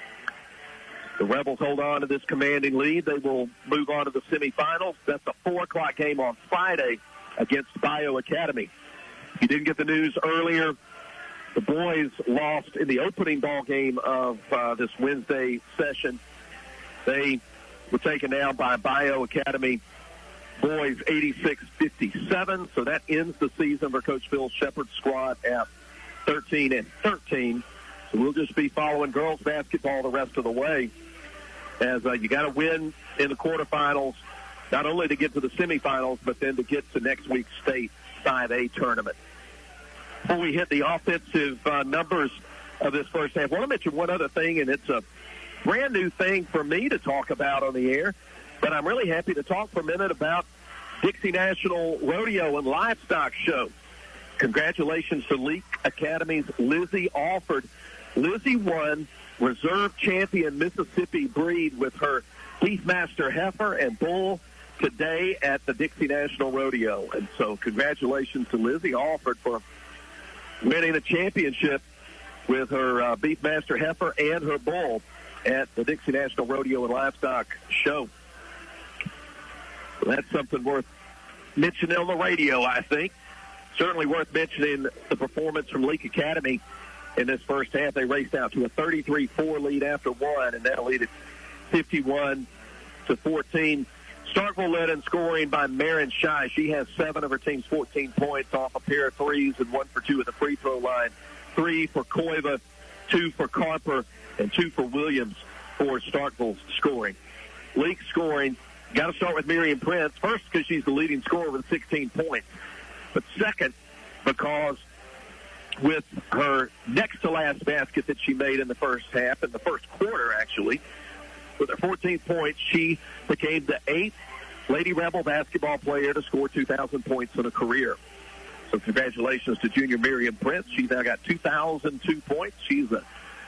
S2: The Rebels hold on to this commanding lead. They will move on to the semifinals. That's a four o'clock game on Friday against Bio Academy. If you didn't get the news earlier, the boys lost in the opening ball game of uh, this Wednesday session. They were taken down by Bio Academy boys eighty-six fifty-seven. So that ends the season for Coach Phil Shepard's squad at thirteen and thirteen. So we'll just be following girls basketball the rest of the way. As uh, you got to win in the quarterfinals, not only to get to the semifinals, but then to get to next week's state five A tournament. Before we hit the offensive uh, numbers of this first half, I want to mention one other thing, and it's a brand new thing for me to talk about on the air, but I'm really happy to talk for a minute about Dixie National Rodeo and Livestock Show. Congratulations to Leake Academy's Lizzie Alford. Lizzie won Reserve Champion Mississippi breed with her Beefmaster heifer and bull today at the Dixie National Rodeo. And so congratulations to Lizzie Alford for winning the championship with her uh, Beefmaster heifer and her bull at the Dixie National Rodeo and Livestock Show. Well, that's something worth mentioning on the radio, I think. Certainly worth mentioning the performance from Leake Academy in this first half. They raced out to a thirty-three four lead after one, and now lead at fifty-one to fourteen. Starkville led in scoring by Marin Shy. She has seven of her team's fourteen points off a pair of threes and one for two at the free throw line. Three for Koiva, two for Carper, and two for Williams for Starkville's scoring. Leake scoring, got to start with Miriam Prince. First, because she's the leading scorer with sixteen points. But second, because with her next-to-last basket that she made in the first half, in the first quarter, actually, with her fourteen points, she became the eighth Lady Rebel basketball player to score two thousand points in a career. So congratulations to junior Miriam Prince. She's now got two thousand two points. She's a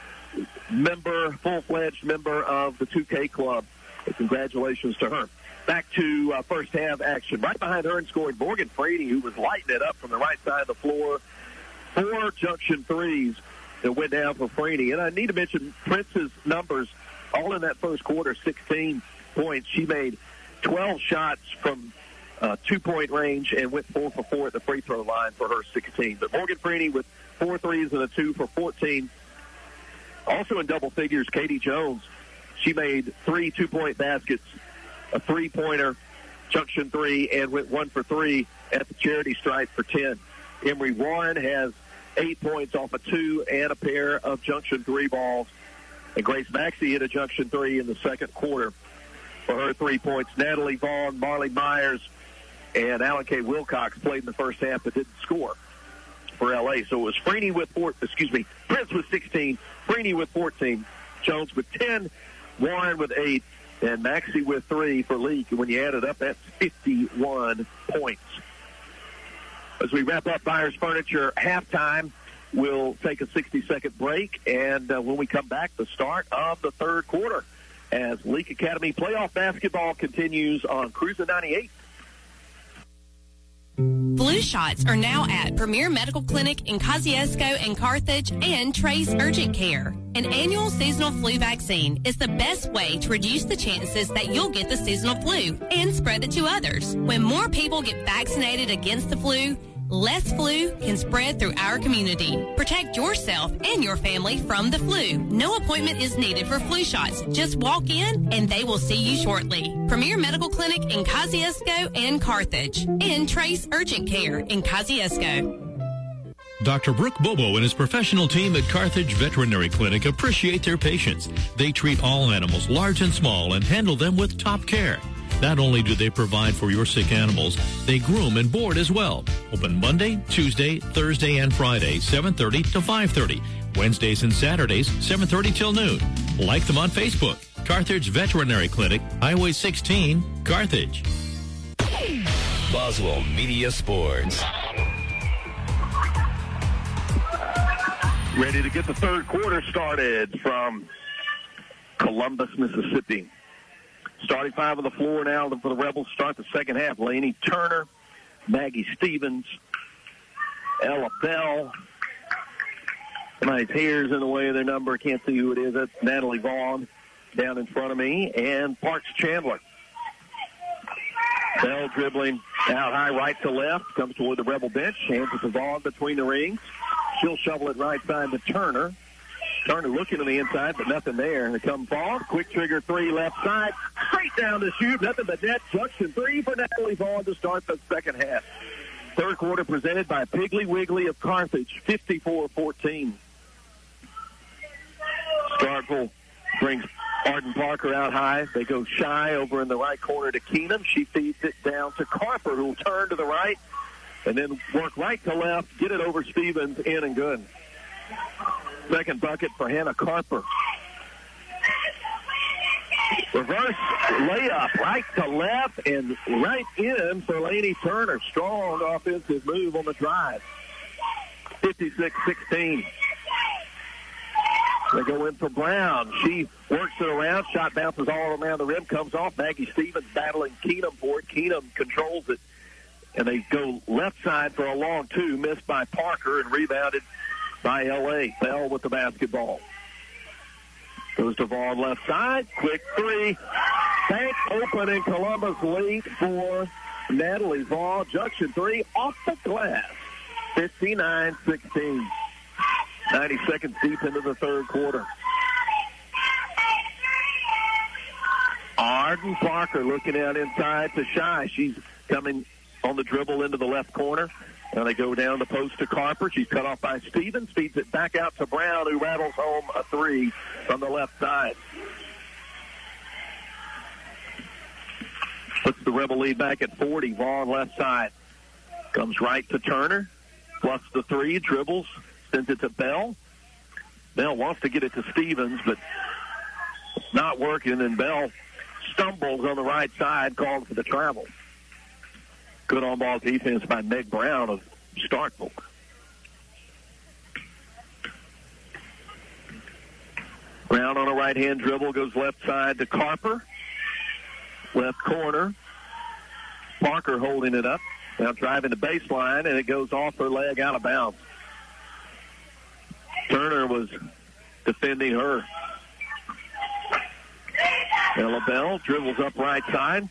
S2: member, full-fledged member of the two K club. So congratulations to her. Back to uh, first half action. Right behind her in scoring, Morgan Frady, who was lighting it up from the right side of the floor. Four junction threes that went down for Frady. And I need to mention Prince's numbers all in that first quarter, sixteen points. She made twelve shots from uh, two-point range and went four for four at the free throw line for her sixteen. But Morgan Frady with four threes and a two for fourteen. Also in double figures, Katie Jones. She made three two-point baskets, a three-pointer, junction three, and went one for three at the charity stripe for ten. Emery Warren has eight points off a two and a pair of junction three balls And Grace Maxey hit a junction three in the second quarter for her three points. Natalie Vaughn, Marley Myers, and Alan K. Wilcox played in the first half but didn't score for L A. So it was Freeney with four, excuse me, Prince with sixteen, Freeney with fourteen, Jones with ten, Warren with eight, and Maxey with three for Leak. And when you add it up, that's fifty-one points. As we wrap up Byers Furniture halftime, we'll take a sixty-second break, and uh, when we come back, the start of the third quarter as Leak Academy playoff basketball continues on Cruiser ninety-eight.
S17: Flu shots are now at Premier Medical Clinic in Kosciuszko and Carthage and Trace Urgent Care. An annual seasonal flu vaccine is the best way to reduce the chances that you'll get the seasonal flu and spread it to others. When more people get vaccinated against the flu, less flu can spread through our community. Protect yourself and your family from the flu. No appointment is needed for flu shots. Just walk in and they will see you shortly. Premier Medical Clinic in Kosciuszko and Carthage. And Trace Urgent Care in Kosciuszko.
S16: Doctor Brooke Bobo and his professional team at Carthage Veterinary Clinic appreciate their patients. They treat all animals, large and small, and handle them with top care. Not only do they provide for your sick animals, they groom and board as well. Open Monday, Tuesday, Thursday, and Friday, seven thirty to five thirty. Wednesdays and Saturdays, seven thirty till noon. Like them on Facebook. Carthage Veterinary Clinic, Highway sixteen, Carthage.
S1: Boswell Media Sports.
S2: Ready to get the third quarter started from Columbus, Mississippi. Starting five on the floor now for the Rebels start the second half. Lainey Turner, Maggie Stevens, Ella Bell. Somebody's hair's in the way of their number. Can't see who it is. That's Natalie Vaughn down in front of me. And Parks Chandler. Bell dribbling out high right to left. Comes toward the Rebel bench. Hands it to Vaughn between the rings. She'll shovel it right side to Turner. Turner looking to the inside, but nothing there. And they come Vaughn. Quick trigger three left side. Straight down to shoot. Nothing but net. Junction three for Natalie Vaughn to start the second half. Third quarter presented by Piggly Wiggly of Carthage, fifty-four fourteen. Starkville brings Arden Parker out high. They go shy over in the right corner to Keenum. She feeds it down to Carper, who will turn to the right and then work right to left, get it over Stevens, in and good. Second bucket for Hannah Carper. Reverse layup, right to left and right in for Lainey Turner. Strong offensive move on the drive. fifty-six sixteen. They go in for Brown. She works it around. Shot bounces all around the rim, comes off. Maggie Stevens battling Keenum for it. Keenum controls it. And they go left side for a long two, missed by Parker and rebounded by L A. Bell with the basketball. Goes to Vaughn left side. Quick three. Bank open in Columbus late for Natalie Vaughn. Junction three off the glass. fifty-nine sixteen. ninety seconds deep into the third quarter. Arden Parker looking out inside to Shy. She's coming on the dribble into the left corner. Now they go down the post to Carper. She's cut off by Stevens. Feeds it back out to Brown, who rattles home a three from the left side. Puts the Rebel lead back at forty. Vaughn left side. Comes right to Turner. Plus the three. Dribbles. Sends it to Bell. Bell wants to get it to Stevens, but not working. And Bell stumbles on the right side, called for the travel. Good on-ball defense by Meg Brown of Starkville. Brown on a right-hand dribble goes left side to Carper. Left corner. Parker holding it up. Now driving the baseline, and it goes off her leg out of bounds. Turner was defending her. Ella Bell dribbles up right side.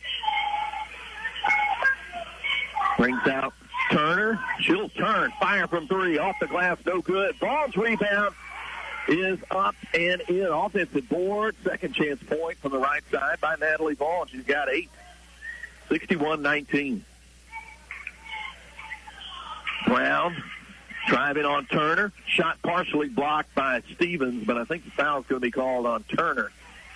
S2: Brings out Turner. She'll turn. Fire from three. Off the glass. No good. Vaughn's rebound is up and in. Offensive board. Second chance point from the right side by Natalie Vaughn. She's got eight. sixty-one nineteen. Brown Driving on Turner. Shot partially blocked by Stevens, but I think the foul's going to be called on Turner.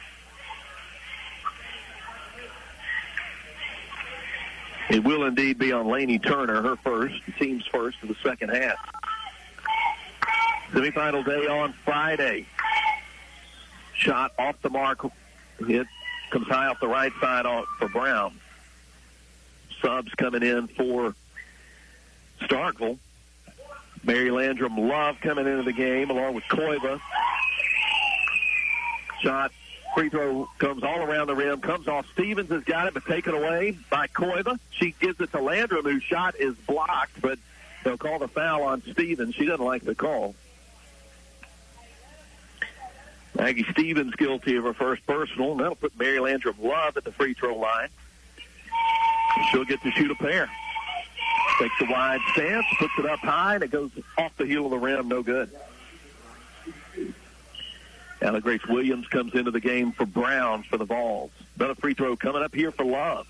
S2: It will indeed be on Lainey Turner, her first, the team's first of the second half. Semifinal day on Friday. Shot off the mark. It comes high off the right side for Brown. Subs coming in for Starkville. Mary Landrum Love coming into the game along with Koiva. Shot, free throw comes all around the rim, comes off. Stevens has got it, but taken away by Koiva. She gives it to Landrum, whose shot is blocked, but they'll call the foul on Stevens. She doesn't like the call. Maggie Stevens guilty of her first personal, and that'll put Mary Landrum Love at the free throw line. She'll get to shoot a pair. Takes a wide stance, puts it up high, and it goes off the heel of the rim. No good. Now Grace Williams comes into the game for Brown for the Vols. Another free throw coming up here for Love.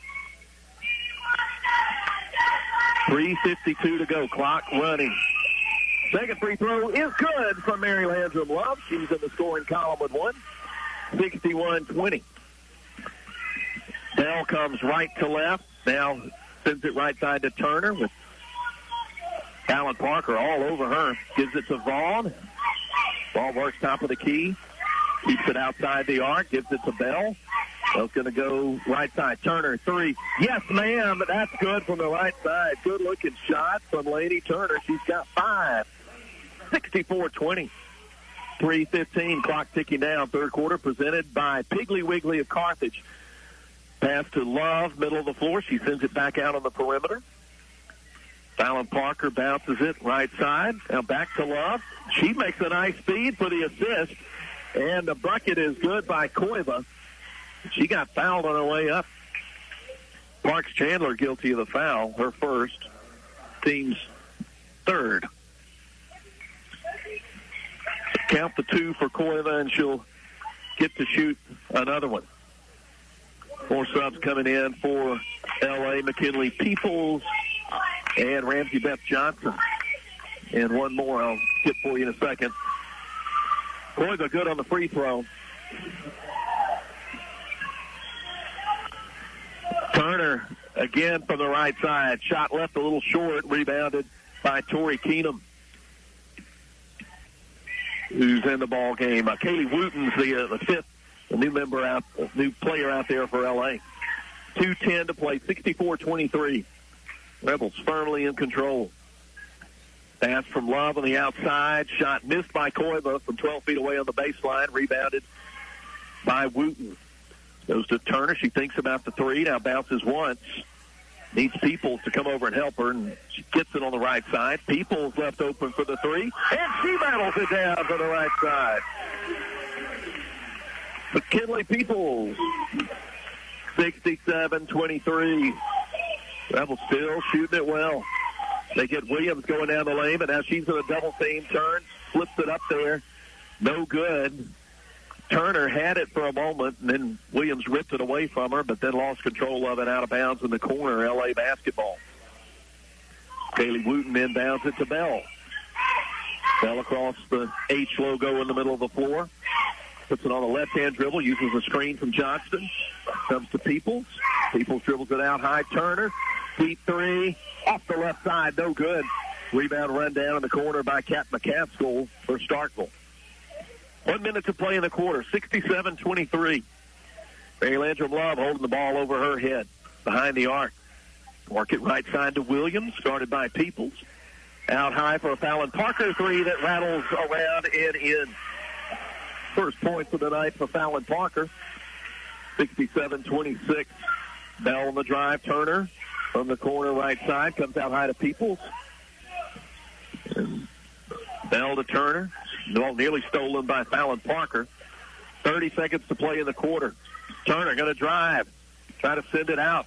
S2: three fifty-two to go. Clock running. Second free throw is good from Mary Landrum Love. She's in the scoring column with one. sixty-one twenty. Bell comes right to left. Now sends it right side to Turner with Alan Parker all over her. Gives it to Vaughn. Ball works top of the key. Keeps it outside the arc. Gives it to Bell. Bell's going to go right side. Turner, three. Yes, ma'am. That's good from the right side. Good-looking shot from Lady Turner. She's got five. sixty-four twenty. three fifteen. Clock ticking down. Third quarter presented by Piggly Wiggly of Carthage. Pass to Love, middle of the floor. She sends it back out on the perimeter. Fallon Parker bounces it right side. Now back to Love. She makes a nice feed for the assist. And the bucket is good by Koiva. She got fouled on her way up. Parks Chandler guilty of the foul. Her first. Team's third. Count the two for Koiva, and she'll get to shoot another one. More subs coming in for L A. McKinley Peoples and Ramsey Beth Johnson. And one more I'll get for you in a second. Koiva good on the free throw. Turner again from the right side. Shot left a little short. Rebounded by Tori Keenum, who's in the ball game. Uh, Kaylee Wooten's the, uh, the fifth the new member out, new player out there for L A. two ten to play, sixty-four twenty-three. Rebels firmly in control. Pass from Love on the outside. Shot missed by Koiva from twelve feet away on the baseline. Rebounded by Wooten. Goes to Turner. She thinks about the three. Now bounces once. Needs Peoples to come over and help her, and she gets it on the right side. Peoples left open for the three, and she battles it down for the right side. McKinley Peoples, sixty-seven twenty-three. Rebels still shooting it well. They get Williams going down the lane, but now she's in a double team turn, flips it up there. No good. Turner had it for a moment, and then Williams ripped it away from her, but then lost control of it out of bounds in the corner. L A basketball. Kaylee Wooten inbounds it to Bell. Bell across the H logo in the middle of the floor. Puts it on the left-hand dribble, uses a screen from Johnston. Comes to Peoples. Peoples dribbles it out high. Turner. Deep three. Off the left side. No good. Rebound run down in the corner by Kat McCaskill for Starkville. One minute to play in the quarter. sixty-seven twenty-three. Mary Landrum Love holding the ball over her head. Behind the arc. Work it right side to Williams. Started by Peoples. Out high for a Fallon Parker three that rattles around and in. First point for the night for Fallon Parker. sixty-seven twenty-six. Bell on the drive. Turner from the corner right side. Comes out high to Peoples. And Bell to Turner. Ball nearly stolen by Fallon Parker. thirty seconds to play in the quarter. Turner going to drive. Try to send it out.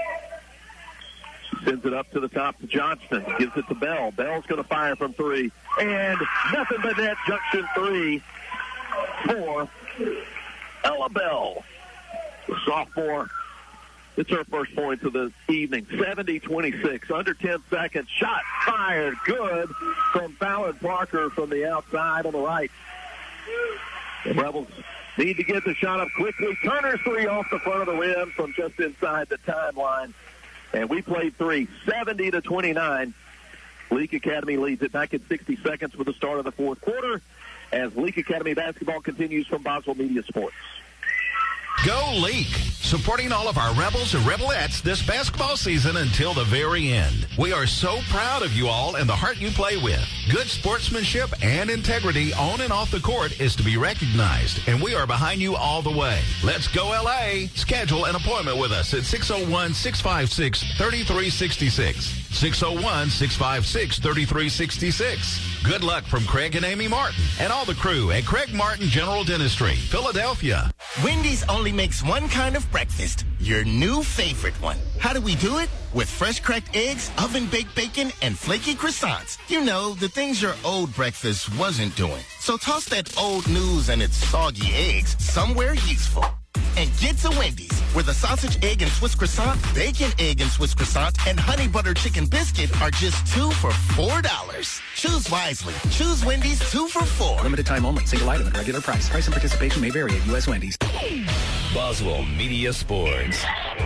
S2: Sends it up to the top to Johnston. Gives it to Bell. Bell's going to fire from three. And nothing but net junction three for Ella Bell. The sophomore It's her first points of the evening. seventy twenty-six, under ten seconds. Shot fired. Good from Fallon Parker from the outside on the right. The Rebels need to get the shot up quickly. Turner three off the front of the rim from just inside the timeline. And we played three, seventy to twenty-nine. Leake Academy leads it back at sixty seconds with the start of the fourth quarter as Leake Academy basketball continues from Boswell Media Sports.
S6: Go Leak! Supporting all of our Rebels and Rebelettes this basketball season until the very end. We are so proud of you all and the heart you play with. Good sportsmanship and integrity on and off the court is to be recognized, and we are behind you all the way. Let's go L A! Schedule an appointment with us at six oh one, six five six, three three six six. six oh one, six five six, three three six six. Good luck from Craig and Amy Martin and all the crew at Craig Martin General Dentistry, Philadelphia.
S18: Wendy's only makes one kind of breakfast, your new favorite one. How do we do it? With fresh cracked eggs, oven-baked bacon, and flaky croissants. You know, the things your old breakfast wasn't doing. So toss that old news and its soggy eggs somewhere useful. And get to Wendy's, where the sausage, egg, and Swiss croissant, bacon, egg, and Swiss croissant, and honey butter chicken biscuit are just two for four dollars. Choose wisely. Choose Wendy's two for four.
S19: Limited time only. Single item at regular price. Price and participation may vary at U S Wendy's.
S1: Boswell Media Sports.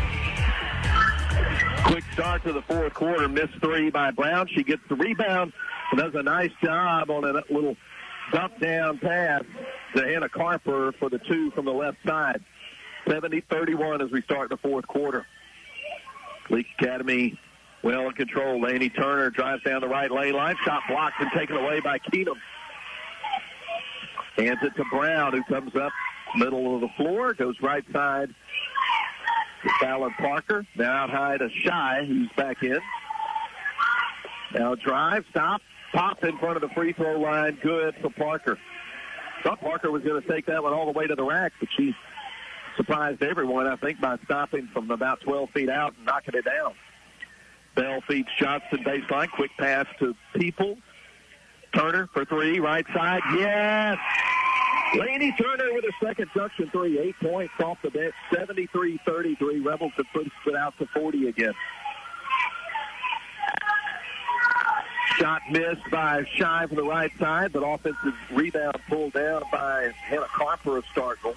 S2: Quick start to the fourth quarter. Missed three by Brown. She gets the rebound and does a nice job on a little dump down pass to Hannah Carper for the two from the left side. seventy thirty-one as we start the fourth quarter. Leake Academy well in control. Laney Turner drives down the right lane line. Shot blocked and taken away by Keenum. Hands it to Brown, who comes up middle of the floor, goes right side to Fallon Parker. Now out high to Shy, who's back in. Now drive, stop, pop in front of the free throw line. Good for Parker. Thought Parker was going to take that one all the way to the rack, but she surprised everyone, I think, by stopping from about twelve feet out and knocking it down. Bell feeds Johnson baseline. Quick pass to Peoples. Turner for three, right side. Yes! Laney Turner with a second junction three. Eight points off the bench. seventy-three thirty-three. Rebels have pushed it out to forty again. Shot missed by Shy for the right side, but offensive rebound pulled down by Hannah Carper of Starkville.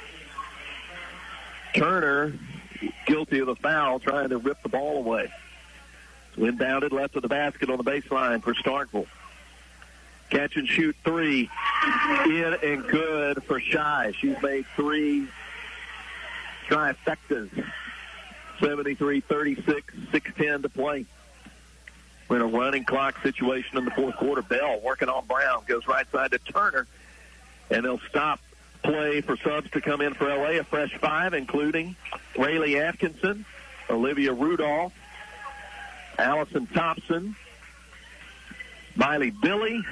S2: Turner, guilty of the foul, trying to rip the ball away. So inbounded left of the basket on the baseline for Starkville. Catch and shoot three. In and good for Shy. She's made three trifectas. seventy-three thirty-six, six ten to play. We're in a running clock situation in the fourth quarter. Bell working on Brown. Goes right side to Turner. And they'll stop play for subs to come in for L A. A fresh five, including Rayleigh Atkinson, Olivia Rudolph, Allison Thompson, Miley Billy,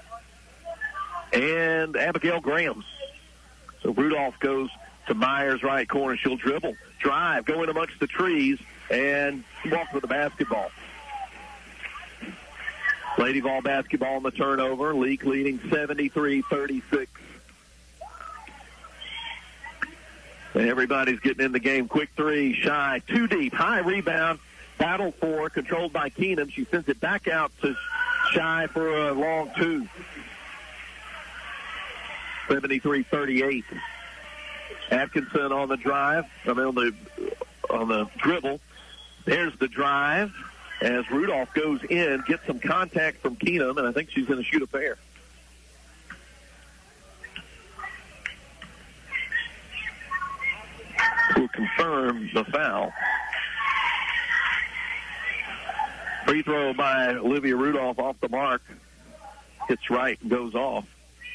S2: and Abigail Graham. So Rudolph goes to Myers' right corner. She'll dribble, drive, go in amongst the trees, and walk with the basketball. Lady Vol basketball on the turnover. Leake leading seventy-three thirty-six. And everybody's getting in the game. Quick three, Shy, too deep, high rebound, battle for, controlled by Keenum. She sends it back out to Shy for a long two. seventy-three thirty-eight. Atkinson on the drive, I mean on the, on the dribble. There's the drive as Rudolph goes in, gets some contact from Keenum, and I think she's going to shoot a pair. Will confirm the foul. Free throw by Olivia Rudolph off the mark. Hits right and goes off.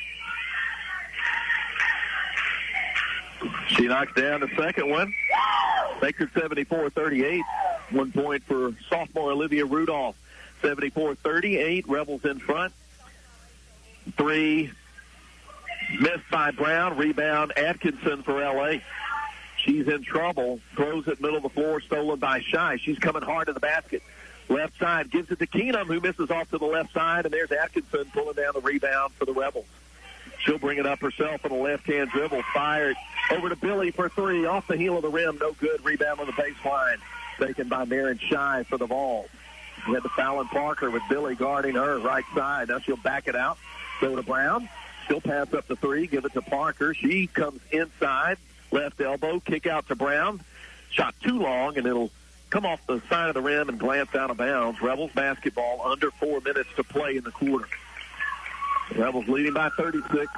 S2: She knocks down the second one. Makes it seventy-four thirty-eight. One point for sophomore Olivia Rudolph. seventy-four thirty-eight. Rebels in front. Three missed by Brown. Rebound Atkinson for L A. She's in trouble. Throws it middle of the floor. Stolen by Shy. She's coming hard to the basket. Left side. Gives it to Keenum, who misses off to the left side. And there's Atkinson pulling down the rebound for the Rebels. She'll bring it up herself on a left-hand dribble. Fired over to Billy for three. Off the heel of the rim. No good. Rebound on the baseline. Taken by Marin Shy for the ball. We had the Fallon Parker with Billy guarding her right side. Now she'll back it out. Go to Brown. She'll pass up the three. Give it to Parker. She comes inside. Left elbow. Kick out to Brown. Shot too long, and it'll come off the side of the rim and glance out of bounds. Rebels basketball, under four minutes to play in the quarter. Rebels leading by thirty-six.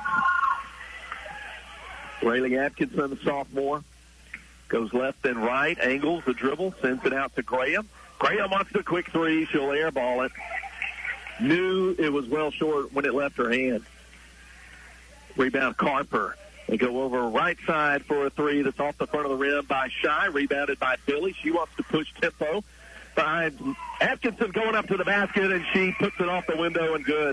S2: Rayleigh Atkinson, the sophomore, goes left and right, angles the dribble, sends it out to Graham. Graham wants the quick three. She'll airball it. Knew it was well short when it left her hand. Rebound Carper. They go over right side for a three that's off the front of the rim by Shy. Rebounded by Billy. She wants to push tempo. Finds Atkinson going up to the basket, and she puts it off the window and good.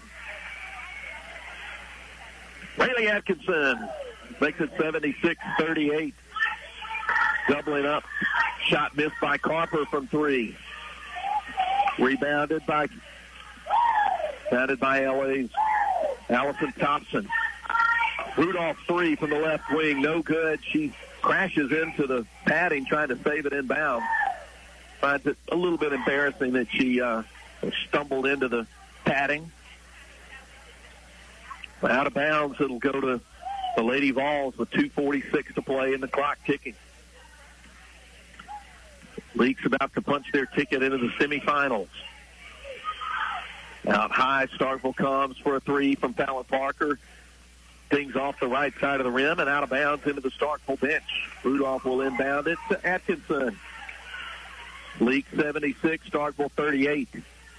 S2: Rayleigh Atkinson makes it seventy-six thirty-eight. Doubling up. Shot missed by Carper from three. Rebounded by, rebounded by L A's Allison Thompson. Rudolph three from the left wing, no good. She crashes into the padding trying to save it inbounds. Finds it a little bit embarrassing that she uh, stumbled into the padding. Out of bounds, it'll go to the Lady Vols with two forty-six to play and the clock ticking. League's about to punch their ticket into the semifinals. Out high, Starkville comes for a three from Fallon Parker. Things off the right side of the rim and out of bounds into the Starkville bench. Rudolph will inbound it to Atkinson. League seventy-six, Starkville thirty-eight.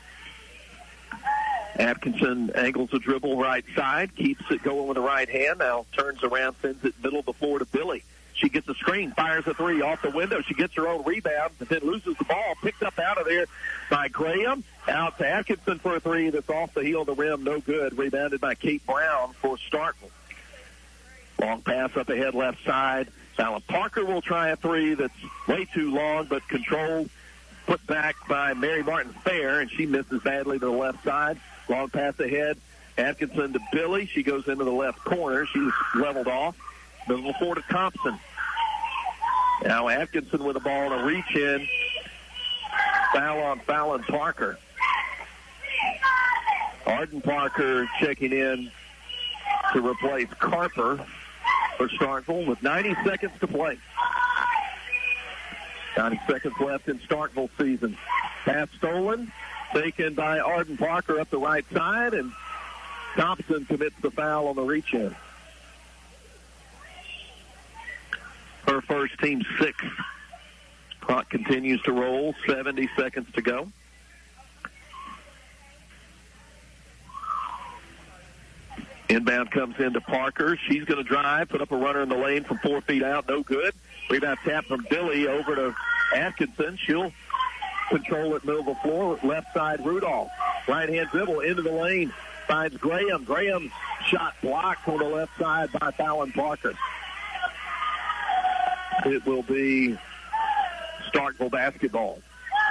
S2: Atkinson angles the dribble right side, keeps it going with the right hand, now turns around, sends it middle of the floor to Billy. She gets a screen, fires a three off the window. She gets her own rebound, but then loses the ball. Picked up out of there by Graham. Out to Atkinson for a three that's off the heel of the rim. No good. Rebounded by Kate Brown for Starkville. Long pass up ahead left side. Fallon Parker will try a three that's way too long but controlled. Put back by Mary Martin Fair, and she misses badly to the left side. Long pass ahead. Atkinson to Billy. She goes into the left corner. She's leveled off. Middle four to Thompson. Now Atkinson with the ball and a reach in. Foul on Fallon Parker. Arden Parker checking in to replace Carper for Starkville with ninety seconds to play. ninety seconds left in Starkville season. Pass stolen. Taken by Arden Parker up the right side, and Thompson commits the foul on the reach in. Her first, team six. Clock continues to roll. seventy seconds to go. Inbound comes into Parker. She's going to drive, put up a runner in the lane from four feet out. No good. Rebound tap from Billy over to Atkinson. She'll control it middle of the floor. Left side, Rudolph. Right-hand dribble into the lane. Finds Graham. Graham's shot blocked on the left side by Fallon Parker. It will be Starkville basketball.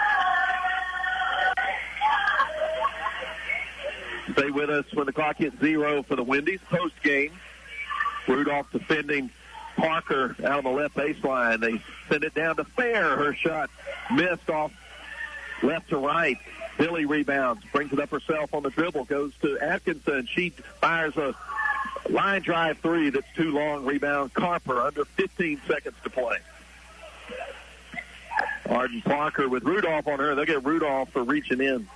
S2: Stay with us when the clock hits zero for the Wendy's post game. Rudolph defending Parker out on the left baseline. They send it down to Fair. Her shot missed off left to right. Billy rebounds, brings it up herself on the dribble, goes to Atkinson. She fires a line drive three that's too long. Rebound Carper, under fifteen seconds to play. Arden Parker with Rudolph on her. They'll get Rudolph for reaching in.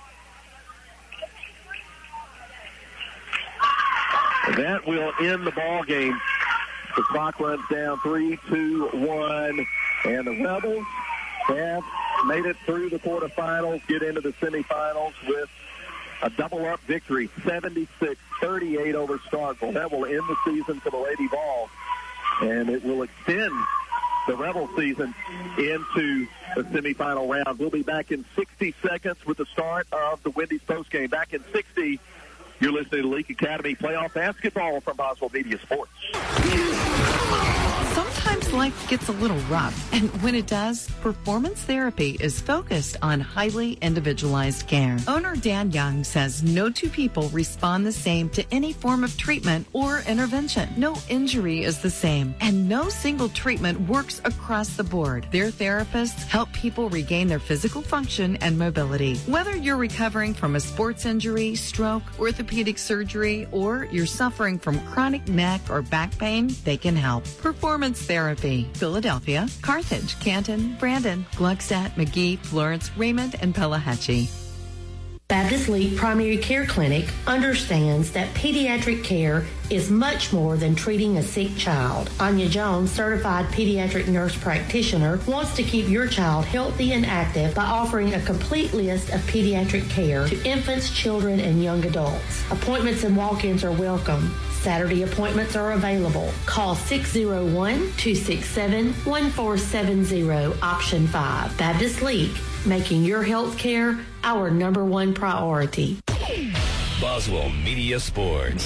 S2: That will end the ball game. The clock runs down three, two, one, and the Rebels have made it through the quarterfinals, get into the semifinals with a double-up victory, seventy-six thirty-eight over Starkville. That will end the season for the Lady Vols, and it will extend the Rebel season into the semifinal round. We'll be back in sixty seconds with the start of the Wendy's postgame. Back in sixty, you're listening to Leak Academy playoff basketball from Boswell Media Sports.
S20: Sometimes sometimes life gets a little rough, and when it does, Performance Therapy is focused on highly individualized care. Owner Dan Young says no two people respond the same to any form of treatment or intervention. No injury is the same, and no single treatment works across the board. Their therapists help people regain their physical function and mobility. Whether you're recovering from a sports injury, stroke, orthopedic surgery, or you're suffering from chronic neck or back pain, they can help. Performance Therapy, Philadelphia, Carthage, Canton, Brandon, Gluckstadt, McGee, Florence, Raymond, and Pelahatchie.
S7: Baptist League Primary Care Clinic understands that pediatric care is much more than treating a sick child. Anya Jones, certified pediatric nurse practitioner, wants to keep your child healthy and active by offering a complete list of pediatric care to infants, children, and young adults. Appointments and walk-ins are welcome. Saturday appointments are available. Call six oh one, two six seven, one four seven zero, option five. Baptist League, making your health care our number one priority.
S1: Boswell Media Sports.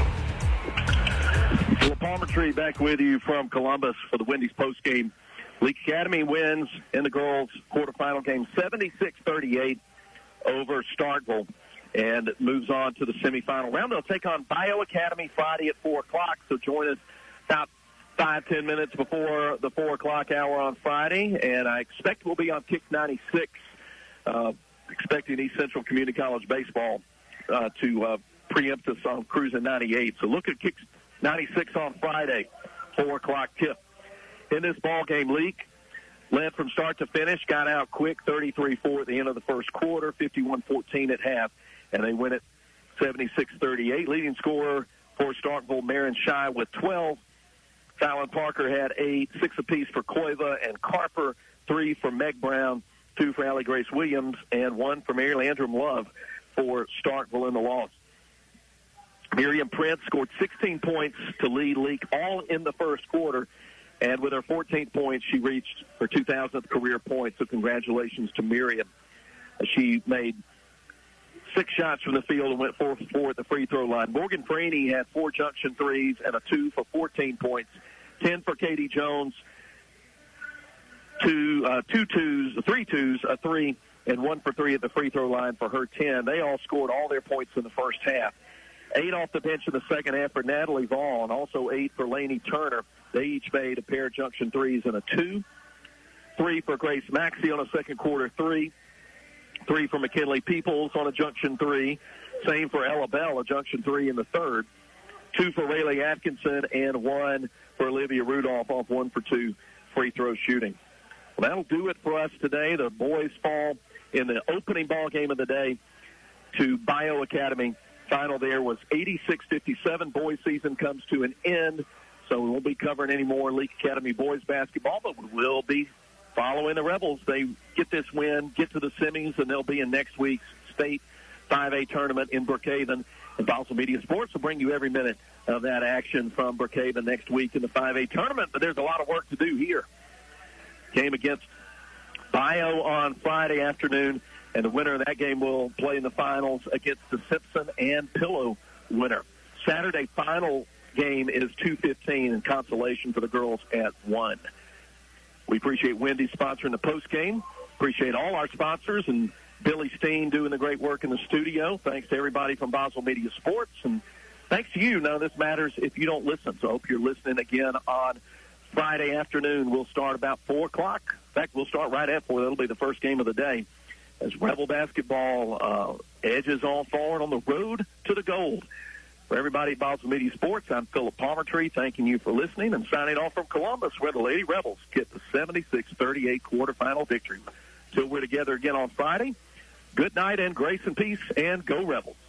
S2: Philip Palmertree back with you from Columbus for the Wendy's postgame. Leake Academy wins in the girls' quarterfinal game seventy-six thirty-eight over Starkville and moves on to the semifinal round. They'll take on Bio Academy Friday at four o'clock, so join us about five, ten minutes before the four o'clock hour on Friday, and I expect we'll be on Kick ninety-six, uh, expecting East Central Community College baseball uh, to uh, preempt us on Cruising ninety-eight. So look at Kick ninety-six on Friday, four o'clock tip. In this ball game, Leake led from start to finish, got out quick, thirty-three four at the end of the first quarter, fifty-one fourteen at half, and they win it seventy-six thirty-eight. Leading scorer for Starkville, Marin Shy with twelve. Fallon Parker had eight, six apiece for Koiva and Carper, three for Meg Brown, two for Allie Grace Williams, and one for Mary Landrum Love for Starkville in the loss. Miriam Prince scored sixteen points to lead Leake all in the first quarter, and with her fourteenth points, she reached her two thousandth career point, so congratulations to Miriam. She made six shots from the field and went four for four at the free throw line. Morgan Freeney had four junction threes and a two for fourteen points, ten for Katie Jones, two, uh, two twos, three twos, a three, and one for three at the free throw line for her ten. They all scored all their points in the first half. Eight off the bench in the second half for Natalie Vaughn, also eight for Lainey Turner. They each made a pair of junction threes and a two. Three for Grace Maxey on a second quarter three. Three for McKinley Peoples on a junction three. Same for Ella Bell, a junction three in the third. Two for Rayleigh Atkinson and one for Olivia Rudolph off one for two free throw shooting. Well, that'll do it for us today. The boys fall in the opening ball game of the day to Bio Academy. Final there was eighty-six fifty-seven. Boys season comes to an end, so we won't be covering any more Leake Academy boys basketball, but we will be following the Rebels. They get this win, get to the semis, and they'll be in next week's state five A tournament in Brookhaven. And Boswell Media Sports will bring you every minute of that action from Brookhaven next week in the five A tournament. But there's a lot of work to do here. Game against Bio on Friday afternoon, and the winner of that game will play in the finals against the Simpson and Pillow winner. Saturday final game is two fifteen, and consolation for the girls at one. We appreciate Wendy sponsoring the post game. Appreciate all our sponsors and Billy Steen doing the great work in the studio. Thanks to everybody from Boswell Media Sports, and thanks to you. None of this matters if you don't listen, so I hope you're listening again on Friday afternoon. We'll start about four o'clock. In fact, we'll start right at four. That'll be the first game of the day as Rebel basketball uh, edges on forward on the road to the gold. For everybody at Boswell Media Sports, I'm Philip Palmertree, thanking you for listening and signing off from Columbus, where the Lady Rebels get the seventy-six thirty-eight quarterfinal victory. Till we're together again on Friday, good night and grace and peace, and go Rebels.